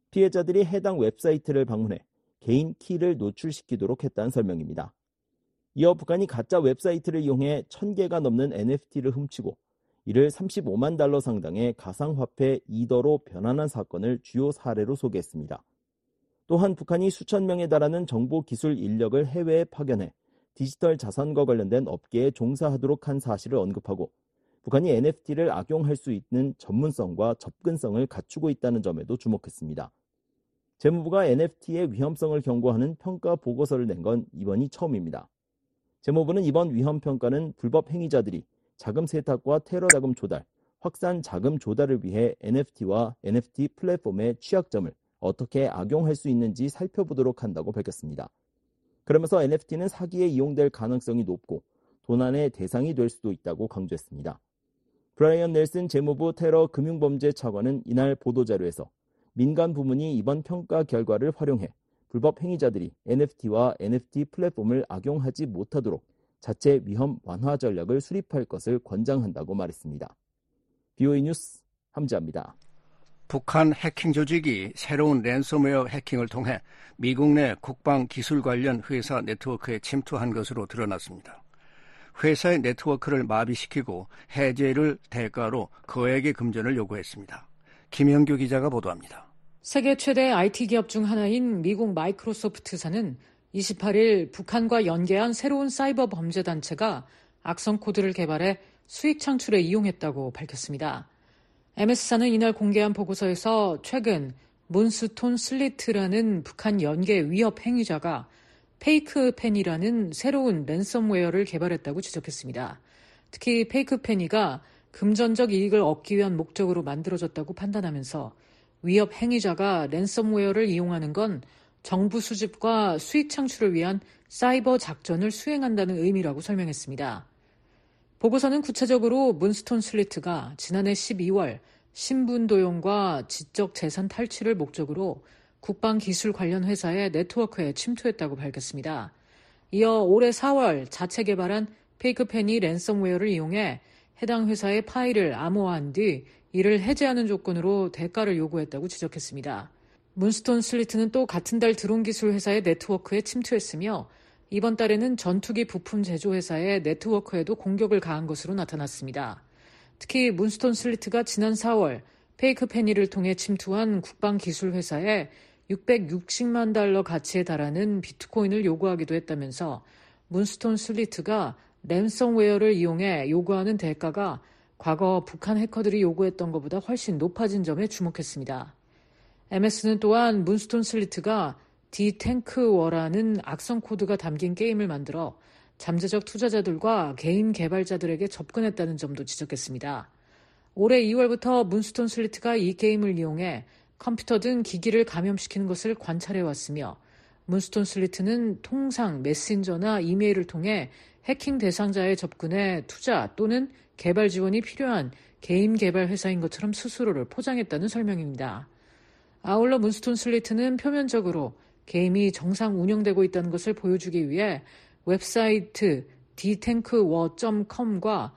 피해자들이 해당 웹사이트를 방문해 개인 키를 노출시키도록 했다는 설명입니다. 이어 북한이 가짜 웹사이트를 이용해 1000개가 넘는 NFT를 훔치고 이를 35만 달러 상당의 가상화폐 이더로 변환한 사건을 주요 사례로 소개했습니다. 또한 북한이 수천 명에 달하는 정보기술 인력을 해외에 파견해 디지털 자산과 관련된 업계에 종사하도록 한 사실을 언급하고 북한이 NFT를 악용할 수 있는 전문성과 접근성을 갖추고 있다는 점에도 주목했습니다. 재무부가 NFT의 위험성을 경고하는 평가 보고서를 낸 건 이번이 처음입니다. 재무부는 이번 위험 평가는 불법 행위자들이 자금 세탁과 테러 자금 조달, 확산 자금 조달을 위해 NFT와 NFT 플랫폼의 취약점을 어떻게 악용할 수 있는지 살펴보도록 한다고 밝혔습니다. 그러면서 NFT는 사기에 이용될 가능성이 높고 도난의 대상이 될 수도 있다고 강조했습니다. 브라이언 넬슨 재무부 테러 금융범죄 차관은 이날 보도자료에서 민간 부문이 이번 평가 결과를 활용해 불법 행위자들이 NFT와 NFT 플랫폼을 악용하지 못하도록 자체 위험 완화 전략을 수립할 것을 권장한다고 말했습니다. BOE 뉴스 함지아입니다. 북한 해킹 조직이 새로운 랜섬웨어 해킹을 통해 미국 내 국방 기술 관련 회사 네트워크에 침투한 것으로 드러났습니다. 회사의 네트워크를 마비시키고 해제를 대가로 거액의 금전을 요구했습니다. 김영규 기자가 보도합니다. 세계 최대 IT 기업 중 하나인 미국 마이크로소프트사는 28일 북한과 연계한 새로운 사이버 범죄 단체가 악성 코드를 개발해 수익 창출에 이용했다고 밝혔습니다. MS사는 이날 공개한 보고서에서 최근 문스톤 슬리트라는 북한 연계 위협 행위자가 페이크펜이라는 새로운 랜섬웨어를 개발했다고 지적했습니다. 특히 페이크펜이가 금전적 이익을 얻기 위한 목적으로 만들어졌다고 판단하면서 위협 행위자가 랜섬웨어를 이용하는 건 정부 수집과 수익 창출을 위한 사이버 작전을 수행한다는 의미라고 설명했습니다. 보고서는 구체적으로 문스톤 슬리트가 지난해 12월 신분 도용과 지적 재산 탈취를 목적으로 국방기술 관련 회사의 네트워크에 침투했다고 밝혔습니다. 이어 올해 4월 자체 개발한 페이크펜이 랜섬웨어를 이용해 해당 회사의 파일을 암호화한 뒤 이를 해제하는 조건으로 대가를 요구했다고 지적했습니다. 문스톤 슬리트는 또 같은 달 드론 기술 회사의 네트워크에 침투했으며 이번 달에는 전투기 부품 제조 회사의 네트워크에도 공격을 가한 것으로 나타났습니다. 특히 문스톤 슬리트가 지난 4월 페이크펜이를 통해 침투한 국방기술 회사에 660만 달러 가치에 달하는 비트코인을 요구하기도 했다면서 문스톤 슬리트가 랜섬웨어를 이용해 요구하는 대가가 과거 북한 해커들이 요구했던 것보다 훨씬 높아진 점에 주목했습니다. MS는 또한 문스톤 슬리트가 디탱크워라는 악성 코드가 담긴 게임을 만들어 잠재적 투자자들과 개인 개발자들에게 접근했다는 점도 지적했습니다. 올해 2월부터 문스톤 슬리트가 이 게임을 이용해 컴퓨터 등 기기를 감염시키는 것을 관찰해왔으며 문스톤 슬리트는 통상 메신저나 이메일을 통해 해킹 대상자의 접근에 투자 또는 개발 지원이 필요한 개인 개발 회사인 것처럼 스스로를 포장했다는 설명입니다. 아울러 문스톤 슬리트는 표면적으로 게임이 정상 운영되고 있다는 것을 보여주기 위해 웹사이트 dtankwar.com과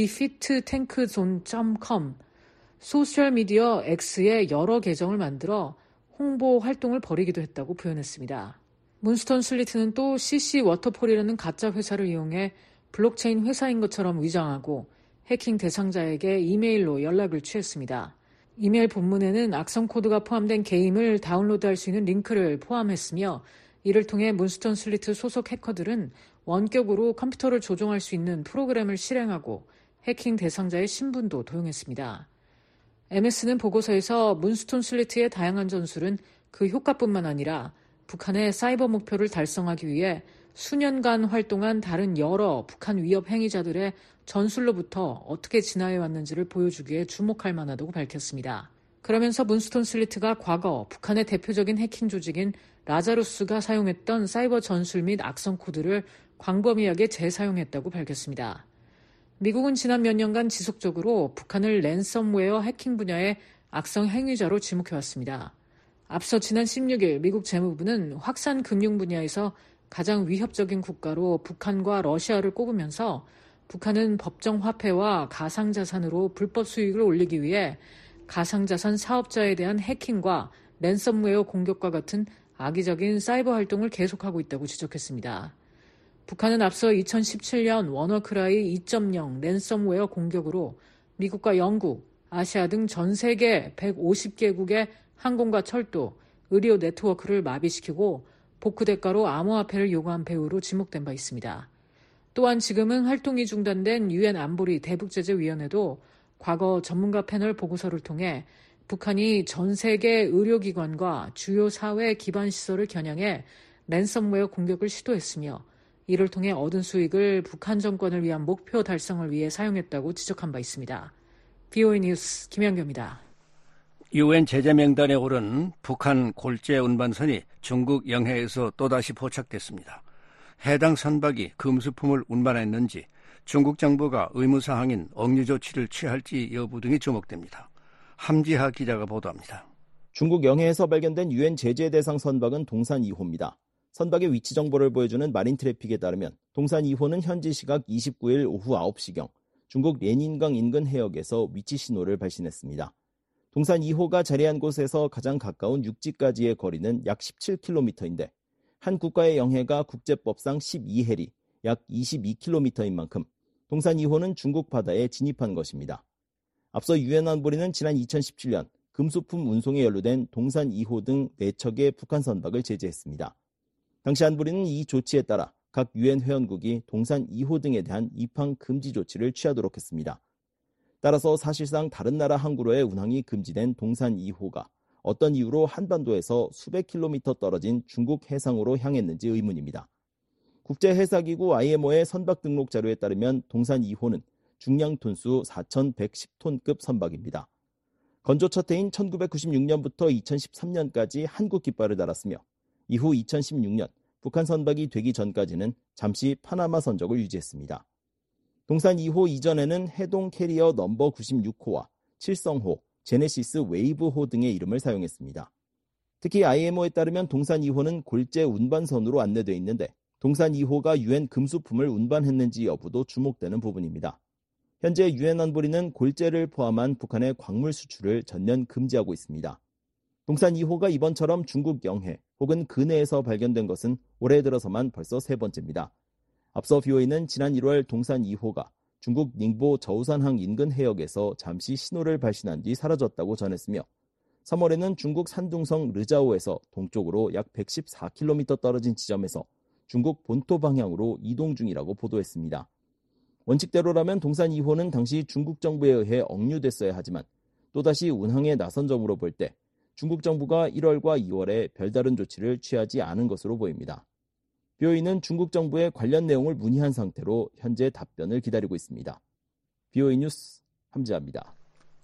defeattankzone.com, 소셜미디어 X의 여러 계정을 만들어 홍보 활동을 벌이기도 했다고 표현했습니다. 문스톤 슬리트는 또 CC 워터폴이라는 가짜 회사를 이용해 블록체인 회사인 것처럼 위장하고 해킹 대상자에게 이메일로 연락을 취했습니다. 이메일 본문에는 악성 코드가 포함된 게임을 다운로드할 수 있는 링크를 포함했으며 이를 통해 문스톤 슬리트 소속 해커들은 원격으로 컴퓨터를 조종할 수 있는 프로그램을 실행하고 해킹 대상자의 신분도 도용했습니다. MS는 보고서에서 문스톤 슬리트의 다양한 전술은 그 효과뿐만 아니라 북한의 사이버 목표를 달성하기 위해 수년간 활동한 다른 여러 북한 위협 행위자들의 전술로부터 어떻게 진화해 왔는지를 보여주기에 주목할 만하다고 밝혔습니다. 그러면서 문스톤 슬리트가 과거 북한의 대표적인 해킹 조직인 라자루스가 사용했던 사이버 전술 및 악성 코드를 광범위하게 재사용했다고 밝혔습니다. 미국은 지난 몇 년간 지속적으로 북한을 랜섬웨어 해킹 분야의 악성 행위자로 지목해왔습니다. 앞서 지난 16일 미국 재무부는 확산 금융 분야에서 가장 위협적인 국가로 북한과 러시아를 꼽으면서 북한은 법정 화폐와 가상자산으로 불법 수익을 올리기 위해 가상자산 사업자에 대한 해킹과 랜섬웨어 공격과 같은 악의적인 사이버 활동을 계속하고 있다고 지적했습니다. 북한은 앞서 2017년 워너크라이 2.0 랜섬웨어 공격으로 미국과 영국, 아시아 등 전 세계 150개국의 항공과 철도, 의료 네트워크를 마비시키고 복구 대가로 암호화폐를 요구한 배후로 지목된 바 있습니다. 또한 지금은 활동이 중단된 유엔 안보리 대북제재위원회도 과거 전문가 패널 보고서를 통해 북한이 전 세계 의료기관과 주요 사회 기반 시설을 겨냥해 랜섬웨어 공격을 시도했으며 이를 통해 얻은 수익을 북한 정권을 위한 목표 달성을 위해 사용했다고 지적한 바 있습니다. VOA 뉴스 김연경입니다. 유엔 제재 명단에 오른 북한 골재 운반선이 중국 영해에서 또다시 포착됐습니다. 해당 선박이 금수품을 운반했는지 중국 정부가 의무사항인 억류 조치를 취할지 여부 등이 주목됩니다. 함지하 기자가 보도합니다. 중국 영해에서 발견된 유엔 제재 대상 선박은 동산 2호입니다. 선박의 위치 정보를 보여주는 마린 트래픽에 따르면 동산 2호는 현지 시각 29일 오후 9시경 중국 레닌강 인근 해역에서 위치 신호를 발신했습니다. 동산 2호가 자리한 곳에서 가장 가까운 육지까지의 거리는 약 17km인데 한 국가의 영해가 국제법상 12해리, 약 22km인 만큼 동산 2호는 중국 바다에 진입한 것입니다. 앞서 유엔 안보리는 지난 2017년 금수품 운송에 연루된 동산 2호 등 4척의 북한 선박을 제재했습니다. 당시 안보리는 이 조치에 따라 각 유엔 회원국이 동산 2호 등에 대한 입항 금지 조치를 취하도록 했습니다. 따라서 사실상 다른 나라 항구로의 운항이 금지된 동산 2호가 어떤 이유로 한반도에서 수백 킬로미터 떨어진 중국 해상으로 향했는지 의문입니다. 국제해사기구 IMO의 선박 등록 자료에 따르면 동산 2호는 중량 톤수 4,110톤급 선박입니다. 건조 첫 해인 1996년부터 2013년까지 한국 깃발을 달았으며 이후 2016년 북한 선박이 되기 전까지는 잠시 파나마 선적을 유지했습니다. 동산 2호 이전에는 해동 캐리어 넘버 96호와 칠성호, 제네시스 웨이브호 등의 이름을 사용했습니다. 특히 IMO에 따르면 동산 2호는 골재 운반선으로 안내되어 있는데 동산 2호가 유엔 금수품을 운반했는지 여부도 주목되는 부분입니다. 현재 유엔 안보리는 골재를 포함한 북한의 광물 수출을 전면 금지하고 있습니다. 동산 2호가 이번처럼 중국 영해 혹은 근해에서 발견된 것은 올해 들어서만 벌써 3번째입니다. 앞서 VOA는 지난 1월 동산 2호가 중국 닝보 저우산항 인근 해역에서 잠시 신호를 발신한 뒤 사라졌다고 전했으며 3월에는 중국 산둥성 르자오에서 동쪽으로 약 114km 떨어진 지점에서 중국 본토 방향으로 이동 중이라고 보도했습니다. 원칙대로라면 동산 2호는 당시 중국 정부에 의해 억류됐어야 하지만 또다시 운항에 나선 점으로 볼 때 중국 정부가 1월과 2월에 별다른 조치를 취하지 않은 것으로 보입니다. BOE는 중국 정부의 관련 내용을 문의한 상태로 현재 답변을 기다리고 있습니다. BOE 뉴스 함지아입니다.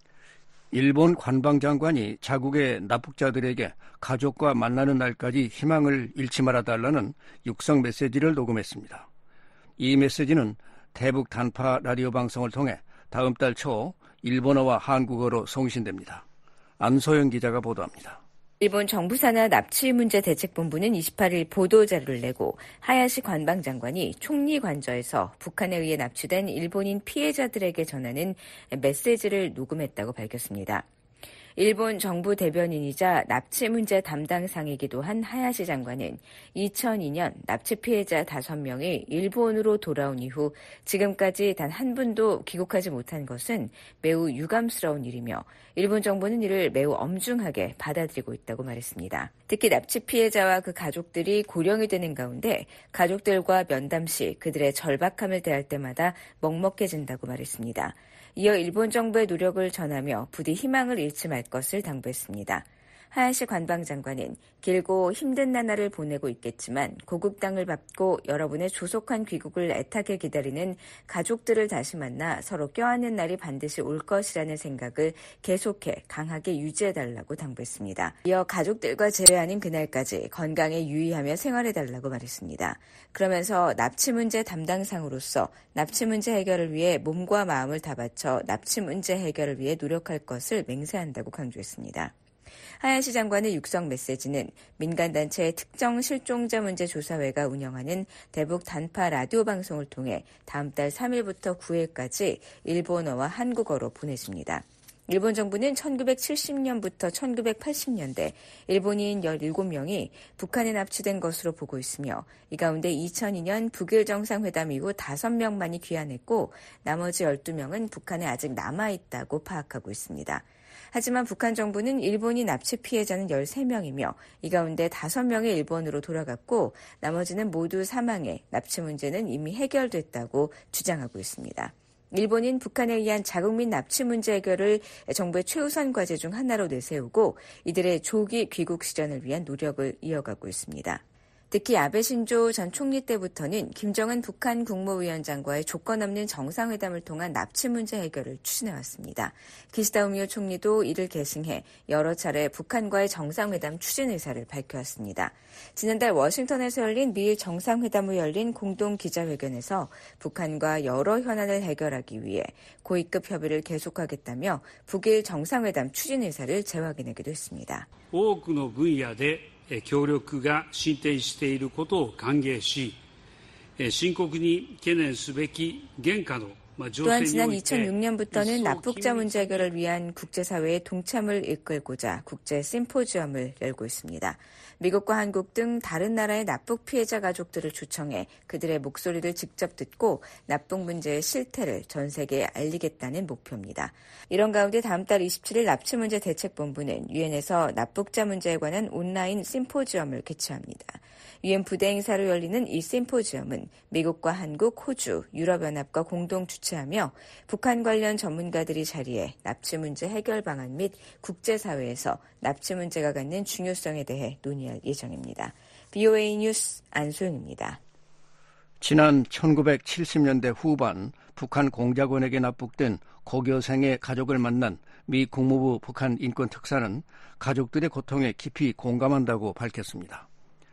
일본 관방장관이 자국의 납북자들에게 가족과 만나는 날까지 희망을 잃지 말아달라는 육성 메시지를 녹음했습니다. 이 메시지는 대북 단파 라디오 방송을 통해 다음 달 초 일본어와 한국어로 송신됩니다. 안소영 기자가 보도합니다. 일본 정부 산하 납치 문제 대책본부는 28일 보도자료를 내고 하야시 관방장관이 총리 관저에서 북한에 의해 납치된 일본인 피해자들에게 전하는 메시지를 녹음했다고 밝혔습니다. 일본 정부 대변인이자 납치 문제 담당상이기도 한 하야시 장관은 2002년 납치 피해자 5명이 일본으로 돌아온 이후 지금까지 단 한 분도 귀국하지 못한 것은 매우 유감스러운 일이며 일본 정부는 이를 매우 엄중하게 받아들이고 있다고 말했습니다. 특히 납치 피해자와 그 가족들이 고령이 되는 가운데 가족들과 면담 시 그들의 절박함을 대할 때마다 먹먹해진다고 말했습니다. 이어 일본 정부의 노력을 전하며 부디 희망을 잃지 말 것을 당부했습니다. 하야시 관방장관은 길고 힘든 나날을 보내고 있겠지만 고국 땅을 밟고 여러분의 조속한 귀국을 애타게 기다리는 가족들을 다시 만나 서로 껴안는 날이 반드시 올 것이라는 생각을 계속해 강하게 유지해달라고 당부했습니다. 이어 가족들과 재회하는 그날까지 건강에 유의하며 생활해달라고 말했습니다. 그러면서 납치 문제 담당상으로서 납치 문제 해결을 위해 몸과 마음을 다 바쳐 납치 문제 해결을 위해 노력할 것을 맹세한다고 강조했습니다. 하야시 장관의 육성 메시지는 민간단체 특정 실종자 문제 조사회가 운영하는 대북 단파 라디오 방송을 통해 다음 달 3일부터 9일까지 일본어와 한국어로 보내집니다. 일본 정부는 1970년부터 1980년대 일본인 17명이 북한에 납치된 것으로 보고 있으며 이 가운데 2002년 북일 정상회담 이후 5명만이 귀환했고 나머지 12명은 북한에 아직 남아있다고 파악하고 있습니다. 하지만 북한 정부는 일본인 납치 피해자는 13명이며 이 가운데 5명이 일본으로 돌아갔고 나머지는 모두 사망해 납치 문제는 이미 해결됐다고 주장하고 있습니다. 일본인 북한에 의한 자국민 납치 문제 해결을 정부의 최우선 과제 중 하나로 내세우고 이들의 조기 귀국 시전을 위한 노력을 이어가고 있습니다. 특히 아베 신조 전 총리 때부터는 김정은 북한 국무위원장과의 조건 없는 정상회담을 통한 납치 문제 해결을 추진해왔습니다. 기시다 우미오 총리도 이를 계승해 여러 차례 북한과의 정상회담 추진 의사를 밝혀왔습니다. 지난달 워싱턴에서 열린 미일 정상회담 후 열린 공동 기자회견에서 북한과 여러 현안을 해결하기 위해 고위급 협의를 계속하겠다며 북일 정상회담 추진 의사를 재확인하기도 했습니다. 多くの分野で協力が進展していることを歓迎し、深刻に懸念すべき現下の 또한 지난 2006년부터는 납북자 문제 해결을 위한 국제사회의 동참을 이끌고자 국제 심포지엄을 열고 있습니다. 미국과 한국 등 다른 나라의 납북 피해자 가족들을 초청해 그들의 목소리를 직접 듣고 납북 문제의 실태를 전 세계에 알리겠다는 목표입니다. 이런 가운데 다음 달 27일 납치문제 대책본부는 유엔에서 납북자 문제에 관한 온라인 심포지엄을 개최합니다. 유엔 부대 행사로 열리는 이 심포지엄은 미국과 한국, 호주, 유럽연합과 공동 주최하며 북한 관련 전문가들이 자리해 납치 문제 해결 방안 및 국제사회에서 납치 문제가 갖는 중요성에 대해 논의할 예정입니다. BOA 뉴스 안소영입니다. 지난 1970년대 후반 북한 공작원에게 납북된 고교생의 가족을 만난 미 국무부 북한 인권특사는 가족들의 고통에 깊이 공감한다고 밝혔습니다.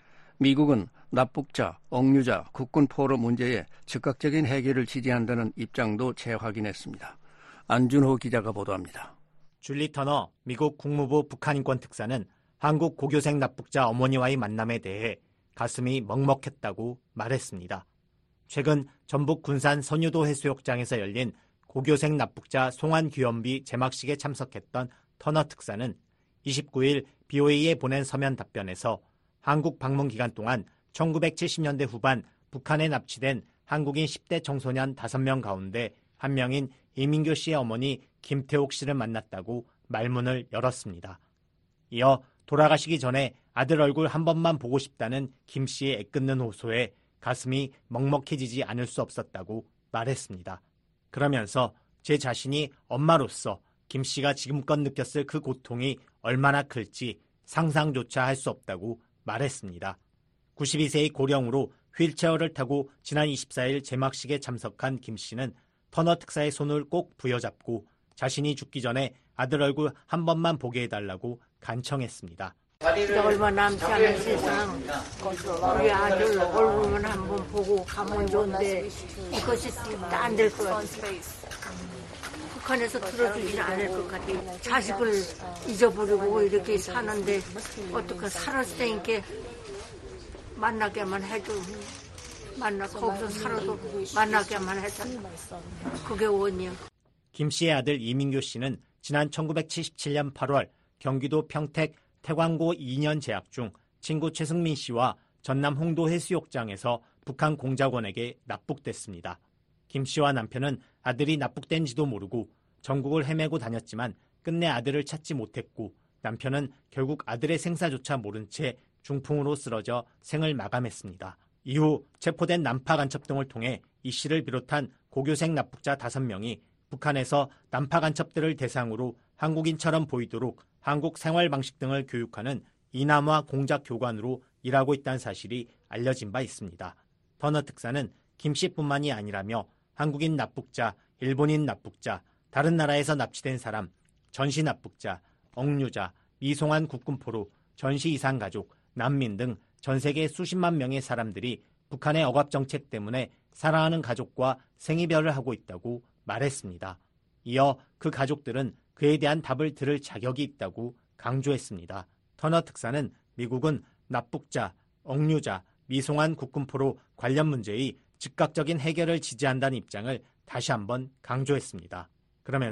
미국은 납북자, 억류자, 국군포로 문제에 즉각적인 해결을 지지한다는 입장도 재확인했습니다. 안준호 기자가 보도합니다. 줄리 터너 미국 국무부 북한인권특사는 한국 고교생 납북자 어머니와의 만남에 대해 가슴이 먹먹했다고 말했습니다. 최근 전북 군산 선유도 해수욕장에서 열린 고교생 납북자 송환 귀염비 제막식에 참석했던 터너 특사는 29일 BOA에 보낸 서면 답변에서 한국 방문 기간 동안 1970년대 후반 북한에 납치된 한국인 10대 청소년 5명 가운데 한 명인 이민교 씨의 어머니 김태옥 씨를 만났다고 말문을 열었습니다. 이어 돌아가시기 전에 아들 얼굴 한 번만 보고 싶다는 김 씨의 애끓는 호소에 가슴이 먹먹해지지 않을 수 없었다고 말했습니다. 그러면서 제 자신이 엄마로서 김 씨가 지금껏 느꼈을 그 고통이 얼마나 클지 상상조차 할 수 없다고 말했습니다. 92세의 고령으로 휠체어를 타고 지난 24일 제막식에 참석한 김 씨는 터너 특사의 손을 꼭 부여잡고 자신이 죽기 전에 아들 얼굴 한 번만 보게 해달라고 간청했습니다. 얼마 남지 않은 세상 우리 아들 얼굴만 한번 보고 가면 좋은데 이것이 안 될 것 같아요. 북한에서 들어주지는 않을 것 같아요. 자식을 잊어버리고 이렇게 사는데 어떻게 살았을 때니까 만나게만 해도 거기서 살아도 만나게만 해서 그게 원이야. 김 씨의 아들 이민교 씨는 지난 1977년 8월 경기도 평택 태광고 2년 재학 중 친구 최승민 씨와 전남 홍도 해수욕장에서 북한 공작원에게 납북됐습니다. 김 씨와 남편은 아들이 납북된지도 모르고 전국을 헤매고 다녔지만 끝내 아들을 찾지 못했고 남편은 결국 아들의 생사조차 모른 채 중풍으로 쓰러져 생을 마감했습니다. 이후 체포된 난파 간첩 등을 통해 이 씨를 비롯한 고교생 납북자 5명이 북한에서 난파 간첩들을 대상으로 한국인처럼 보이도록 한국 생활 방식 등을 교육하는 이남화 공작 교관으로 일하고 있다는 사실이 알려진 바 있습니다. 터너 특사는 김 씨뿐만이 아니라며 한국인 납북자, 일본인 납북자, 다른 나라에서 납치된 사람, 전시 납북자, 억류자, 미송환 국군포로, 전시 이상 가족, 난민 등 전 세계 수십만 명의 사람들이 북한의 억압 정책 때문에 사랑하는 가족과 생이별을 하고 있다고 말했습니다. 이어 그 가족들은 그에 대한 답을 들을 자격이 있다고 강조했습니다. 터너 특사는 미국은 납북자, 억류자, 미송환 국군포로 관련 문제의 즉각적인 해결을 지지한다는 입장을 다시 한번 강조했습니다. 그러면서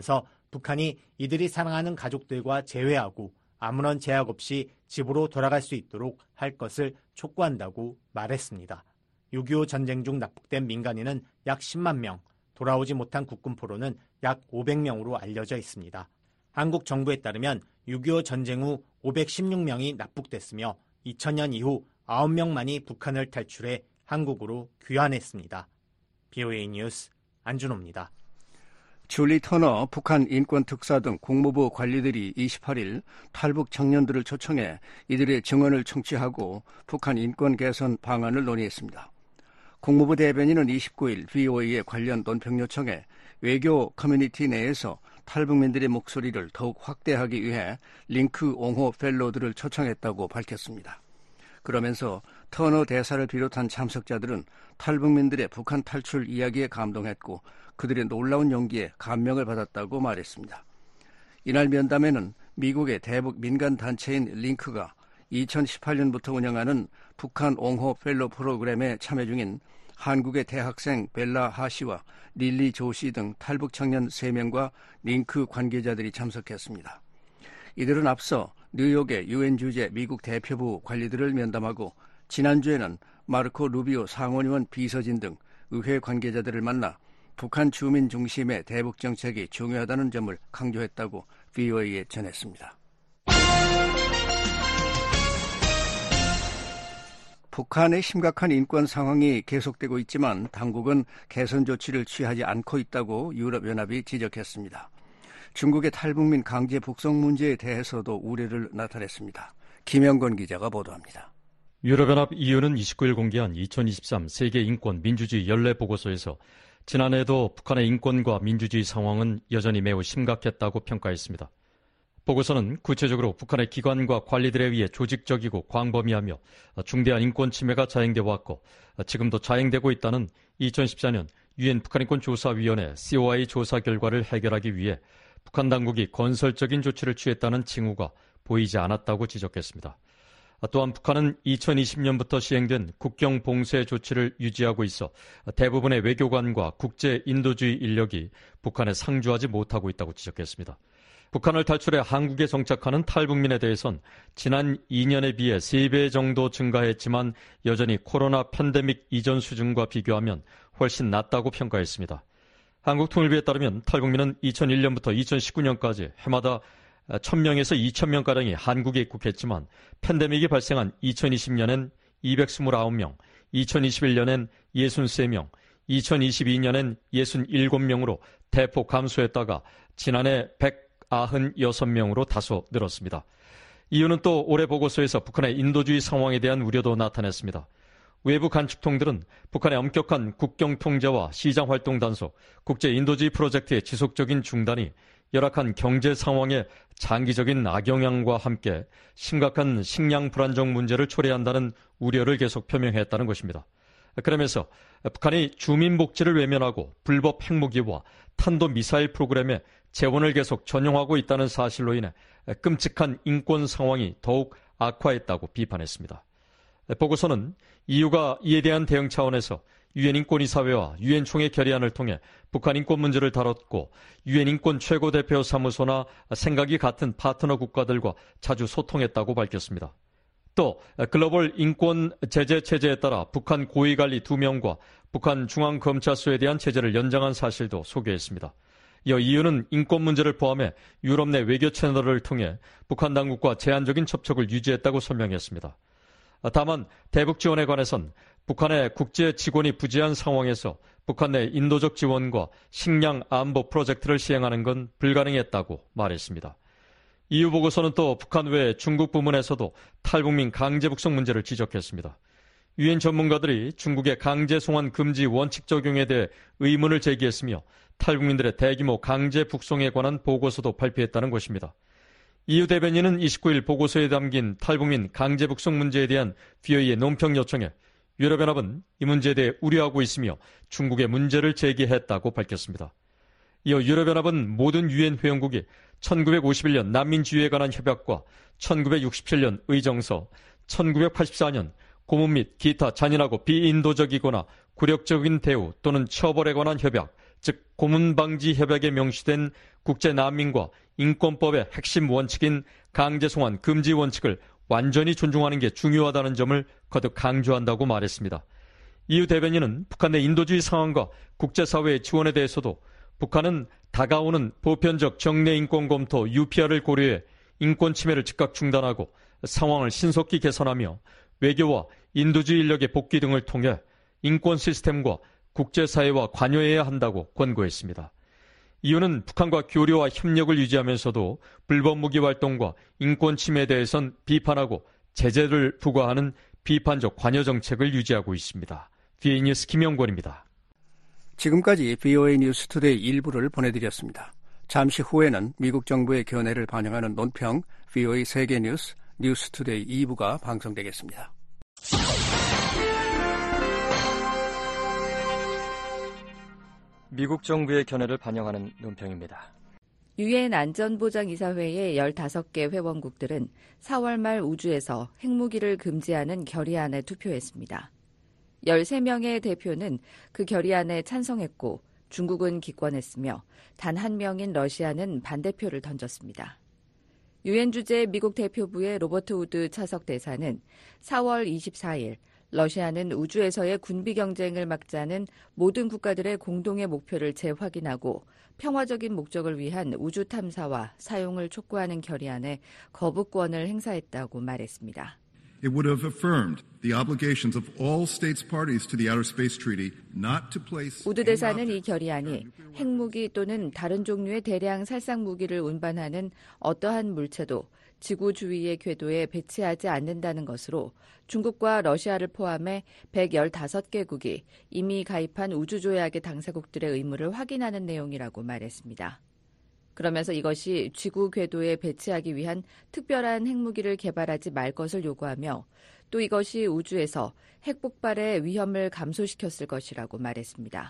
북한이 이들이 사랑하는 가족들과 재회하고 아무런 제약 없이 집으로 돌아갈 수 있도록 할 것을 촉구한다고 말했습니다. 6.25 전쟁 중 납북된 민간인은 약 10만 명, 돌아오지 못한 국군 포로는 약 500명으로 알려져 있습니다. 한국 정부에 따르면 6.25 전쟁 후 516명이 납북됐으며 2000년 이후 9명만이 북한을 탈출해 한국으로 귀환했습니다. BOA 뉴스 안준호입니다. 줄리 터너 북한 인권특사 등 국무부 관리들이 28일 탈북 청년들을 초청해 이들의 증언을 청취하고 북한 인권 개선 방안을 논의했습니다. 국무부 대변인은 29일 VOA의 관련 논평 요청에 외교 커뮤니티 내에서 탈북민들의 목소리를 더욱 확대하기 위해 링크 옹호 펠로들을 초청했다고 밝혔습니다. 그러면서 터너 대사를 비롯한 참석자들은 탈북민들의 북한 탈출 이야기에 감동했고 그들의 놀라운 용기에 감명을 받았다고 말했습니다. 이날 면담에는 미국의 대북 민간단체인 링크가 2018년부터 운영하는 북한 옹호 펠로 프로그램에 참여 중인 한국의 대학생 벨라 하씨와 릴리 조씨 등 탈북 청년 3명과 링크 관계자들이 참석했습니다. 이들은 앞서 뉴욕의 유엔 주재 미국 대표부 관리들을 면담하고 지난주에는 마르코 루비오 상원의원 비서진 등 의회 관계자들을 만나 북한 주민 중심의 대북 정책이 중요하다는 점을 강조했다고 VOA에 전했습니다. 북한의 심각한 인권 상황이 계속되고 있지만 당국은 개선 조치를 취하지 않고 있다고 유럽연합이 지적했습니다. 중국의 탈북민 강제 북송 문제에 대해서도 우려를 나타냈습니다. 김영건 기자가 보도합니다. 유럽연합 EU는 29일 공개한 2023 세계 인권 민주주의 연례 보고서에서 지난해에도 북한의 인권과 민주주의 상황은 여전히 매우 심각했다고 평가했습니다. 보고서는 구체적으로 북한의 기관과 관리들에 의해 조직적이고 광범위하며 중대한 인권 침해가 자행되어 왔고 지금도 자행되고 있다는 2014년 유엔 북한인권조사위원회 COI 조사 결과를 해결하기 위해 북한 당국이 건설적인 조치를 취했다는 징후가 보이지 않았다고 지적했습니다. 또한 북한은 2020년부터 시행된 국경 봉쇄 조치를 유지하고 있어 대부분의 외교관과 국제 인도주의 인력이 북한에 상주하지 못하고 있다고 지적했습니다. 북한을 탈출해 한국에 정착하는 탈북민에 대해선 지난 2년에 비해 3배 정도 증가했지만 여전히 코로나 팬데믹 이전 수준과 비교하면 훨씬 낮다고 평가했습니다. 한국통일부에 따르면 탈북민은 2001년부터 2019년까지 해마다 1000명에서 2000명가량이 한국에 입국했지만 팬데믹이 발생한 2020년엔 229명, 2021년엔 63명, 2022년엔 67명으로 대폭 감소했다가 지난해 196명으로 다소 늘었습니다. 이유는 또 올해 보고서에서 북한의 인도주의 상황에 대한 우려도 나타냈습니다. 외부 간축통들은 북한의 엄격한 국경 통제와 시장 활동 단속, 국제 인도주의 프로젝트의 지속적인 중단이 열악한 경제 상황의 장기적인 악영향과 함께 심각한 식량 불안정 문제를 초래한다는 우려를 계속 표명했다는 것입니다. 그러면서 북한이 주민 복지를 외면하고 불법 핵무기와 탄도미사일 프로그램에 재원을 계속 전용하고 있다는 사실로 인해 끔찍한 인권 상황이 더욱 악화했다고 비판했습니다. 보고서는 EU가 이에 대한 대응 차원에서 유엔 인권이사회와 유엔 총회 결의안을 통해 북한 인권 문제를 다뤘고 유엔 인권 최고대표 사무소나 생각이 같은 파트너 국가들과 자주 소통했다고 밝혔습니다. 또 글로벌 인권 제재 체제에 따라 북한 고위관리 2명과 북한 중앙검찰소에 대한 제재를 연장한 사실도 소개했습니다. 이어 EU는 인권 문제를 포함해 유럽 내 외교 채널을 통해 북한 당국과 제한적인 접촉을 유지했다고 설명했습니다. 다만 대북 지원에 관해선 북한의 국제 직원이 부재한 상황에서 북한 내 인도적 지원과 식량 안보 프로젝트를 시행하는 건 불가능했다고 말했습니다. EU 보고서는 또 북한 외 중국 부문에서도 탈북민 강제 북송 문제를 지적했습니다. 유엔 전문가들이 중국의 강제 송환 금지 원칙 적용에 대해 의문을 제기했으며 탈북민들의 대규모 강제 북송에 관한 보고서도 발표했다는 것입니다. EU 대변인은 29일 보고서에 담긴 탈북민 강제 북송 문제에 대한 VOA의 논평 요청에 유럽연합은 이 문제에 대해 우려하고 있으며 중국의 문제를 제기했다고 밝혔습니다. 이어 유럽연합은 모든 유엔 회원국이 1951년 난민주의에 관한 협약과 1967년 의정서, 1984년 고문 및 기타 잔인하고 비인도적이거나 굴욕적인 대우 또는 처벌에 관한 협약, 즉 고문방지협약에 명시된 국제난민과 인권법의 핵심 원칙인 강제송환 금지 원칙을 완전히 존중하는 게 중요하다는 점을 거듭 강조한다고 말했습니다. 이유 대변인은 북한 내 인도주의 상황과 국제사회의 지원에 대해서도 북한은 다가오는 보편적 정례 인권 검토 UPR을 고려해 인권 침해를 즉각 중단하고 상황을 신속히 개선하며 외교와 인도주의 인력의 복귀 등을 통해 인권 시스템과 국제사회와 관여해야 한다고 권고했습니다. 이유는 북한과 교류와 협력을 유지하면서도 불법 무기 활동과 인권 침해에 대해선 비판하고 제재를 부과하는 비판적 관여 정책을 유지하고 있습니다. VOA 뉴스 김영권입니다. 지금까지 VOA 뉴스 투데이 일부를 보내드렸습니다. 잠시 후에는 미국 정부의 견해를 반영하는 논평 VOA 세계 뉴스 뉴스 투데이 2부가 방송되겠습니다. 미국 정부의 견해를 반영하는 논평입니다. 유엔 안전보장이사회의 15개 회원국들은 4월 말 우주에서 핵무기를 금지하는 결의안에 투표했습니다. 13명의 대표는 그 결의안에 찬성했고 중국은 기권했으며 단 한 명인 러시아는 반대표를 던졌습니다. 유엔 주재 미국 대표부의 로버트 우드 차석 대사는 4월 24일 러시아는 우주에서의 군비 경쟁을 막자는 모든 국가들의 공동의 목표를 재확인하고 평화적인 목적을 위한 우주 탐사와 사용을 촉구하는 결의안에 거부권을 행사했다고 말했습니다. It would have affirmed the obligations of all states parties to the Outer Space Treaty not to place. 우드 대사는 이 결의안이 핵무기 또는 다른 종류의 대량 살상 무기를 운반하는 어떠한 물체도 지구 주위의 궤도에 배치하지 않는다는 것으로 중국과 러시아를 포함해 115개국이 이미 가입한 우주조약의 당사국들의 의무를 확인하는 내용이라고 말했습니다. 그러면서 이것이 지구 궤도에 배치하기 위한 특별한 핵무기를 개발하지 말 것을 요구하며 또 이것이 우주에서 핵폭발의 위험을 감소시켰을 것이라고 말했습니다.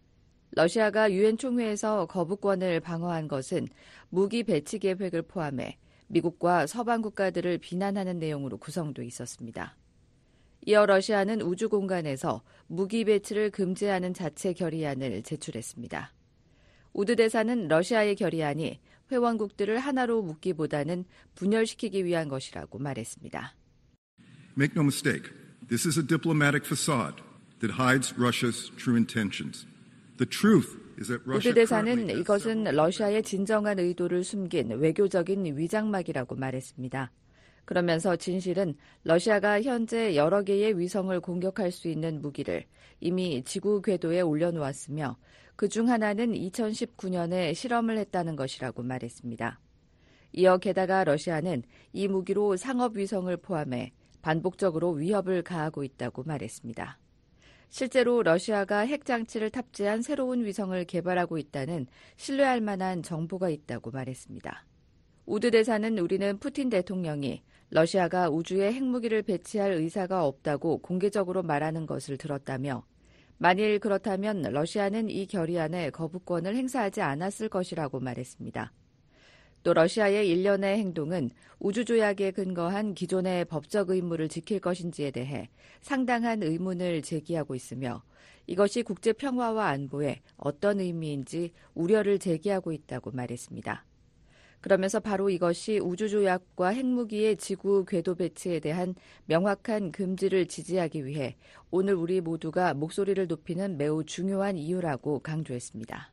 러시아가 유엔 총회에서 거부권을 방어한 것은 무기 배치 계획을 포함해 미국과 서방 국가들을 비난하는 내용으로 구성돼 있었습니다. 이어 러시아는 우주 공간에서 무기 배치를 금지하는 자체 결의안을 제출했습니다. 우드 대사는 러시아의 결의안이 회원국들을 하나로 묶기보다는 분열시키기 위한 것이라고 말했습니다. Make no mistake, this is a diplomatic facade that hides Russia's true intentions. The truth is that Russia. 우드 대사는 이것은 러시아의 진정한 의도를 숨긴 외교적인 위장막이라고 말했습니다. 그러면서 진실은 러시아가 현재 여러 개의 위성을 공격할 수 있는 무기를 이미 지구 궤도에 올려놓았으며 그중 하나는 2019년에 실험을 했다는 것이라고 말했습니다. 이어 게다가 러시아는 이 무기로 상업 위성을 포함해 반복적으로 위협을 가하고 있다고 말했습니다. 실제로 러시아가 핵장치를 탑재한 새로운 위성을 개발하고 있다는 신뢰할 만한 정보가 있다고 말했습니다. 우드 대사는 우리는 푸틴 대통령이 러시아가 우주에 핵무기를 배치할 의사가 없다고 공개적으로 말하는 것을 들었다며 만일 그렇다면 러시아는 이 결의안에 거부권을 행사하지 않았을 것이라고 말했습니다. 또 러시아의 일련의 행동은 우주조약에 근거한 기존의 법적 의무를 지킬 것인지에 대해 상당한 의문을 제기하고 있으며 이것이 국제평화와 안보에 어떤 의미인지 우려를 제기하고 있다고 말했습니다. 그러면서 바로 이것이 우주조약과 핵무기의 지구 궤도 배치에 대한 명확한 금지를 지지하기 위해 오늘 우리 모두가 목소리를 높이는 매우 중요한 이유라고 강조했습니다.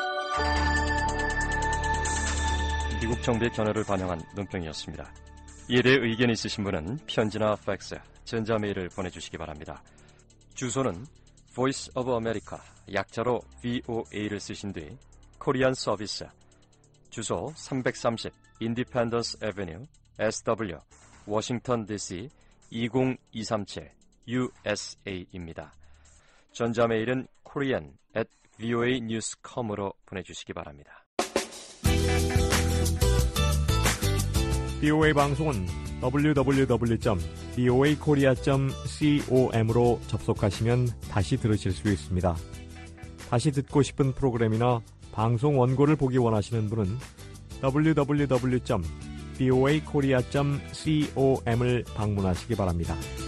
미국 정부의 견해를 반영한 논평이었습니다. 이에 대해 의견 있으신 분은 편지나 팩스, 전자메일을 보내주시기 바랍니다. 주소는 Voice of America, 약자로 VOA를 쓰신 뒤 코리안 서비스, 주소 330 인디펜던스 애비뉴 SW 워싱턴 DC 20237 USA입니다. 전자메일은 korean@voanews.com으로 보내주시기 바랍니다. VOA 방송은 www.voakorea.com으로 접속하시면 다시 들으실 수 있습니다. 다시 듣고 싶은 프로그램이나 방송 원고를 보기 원하시는 분은 www.voakorea.com을 방문하시기 바랍니다.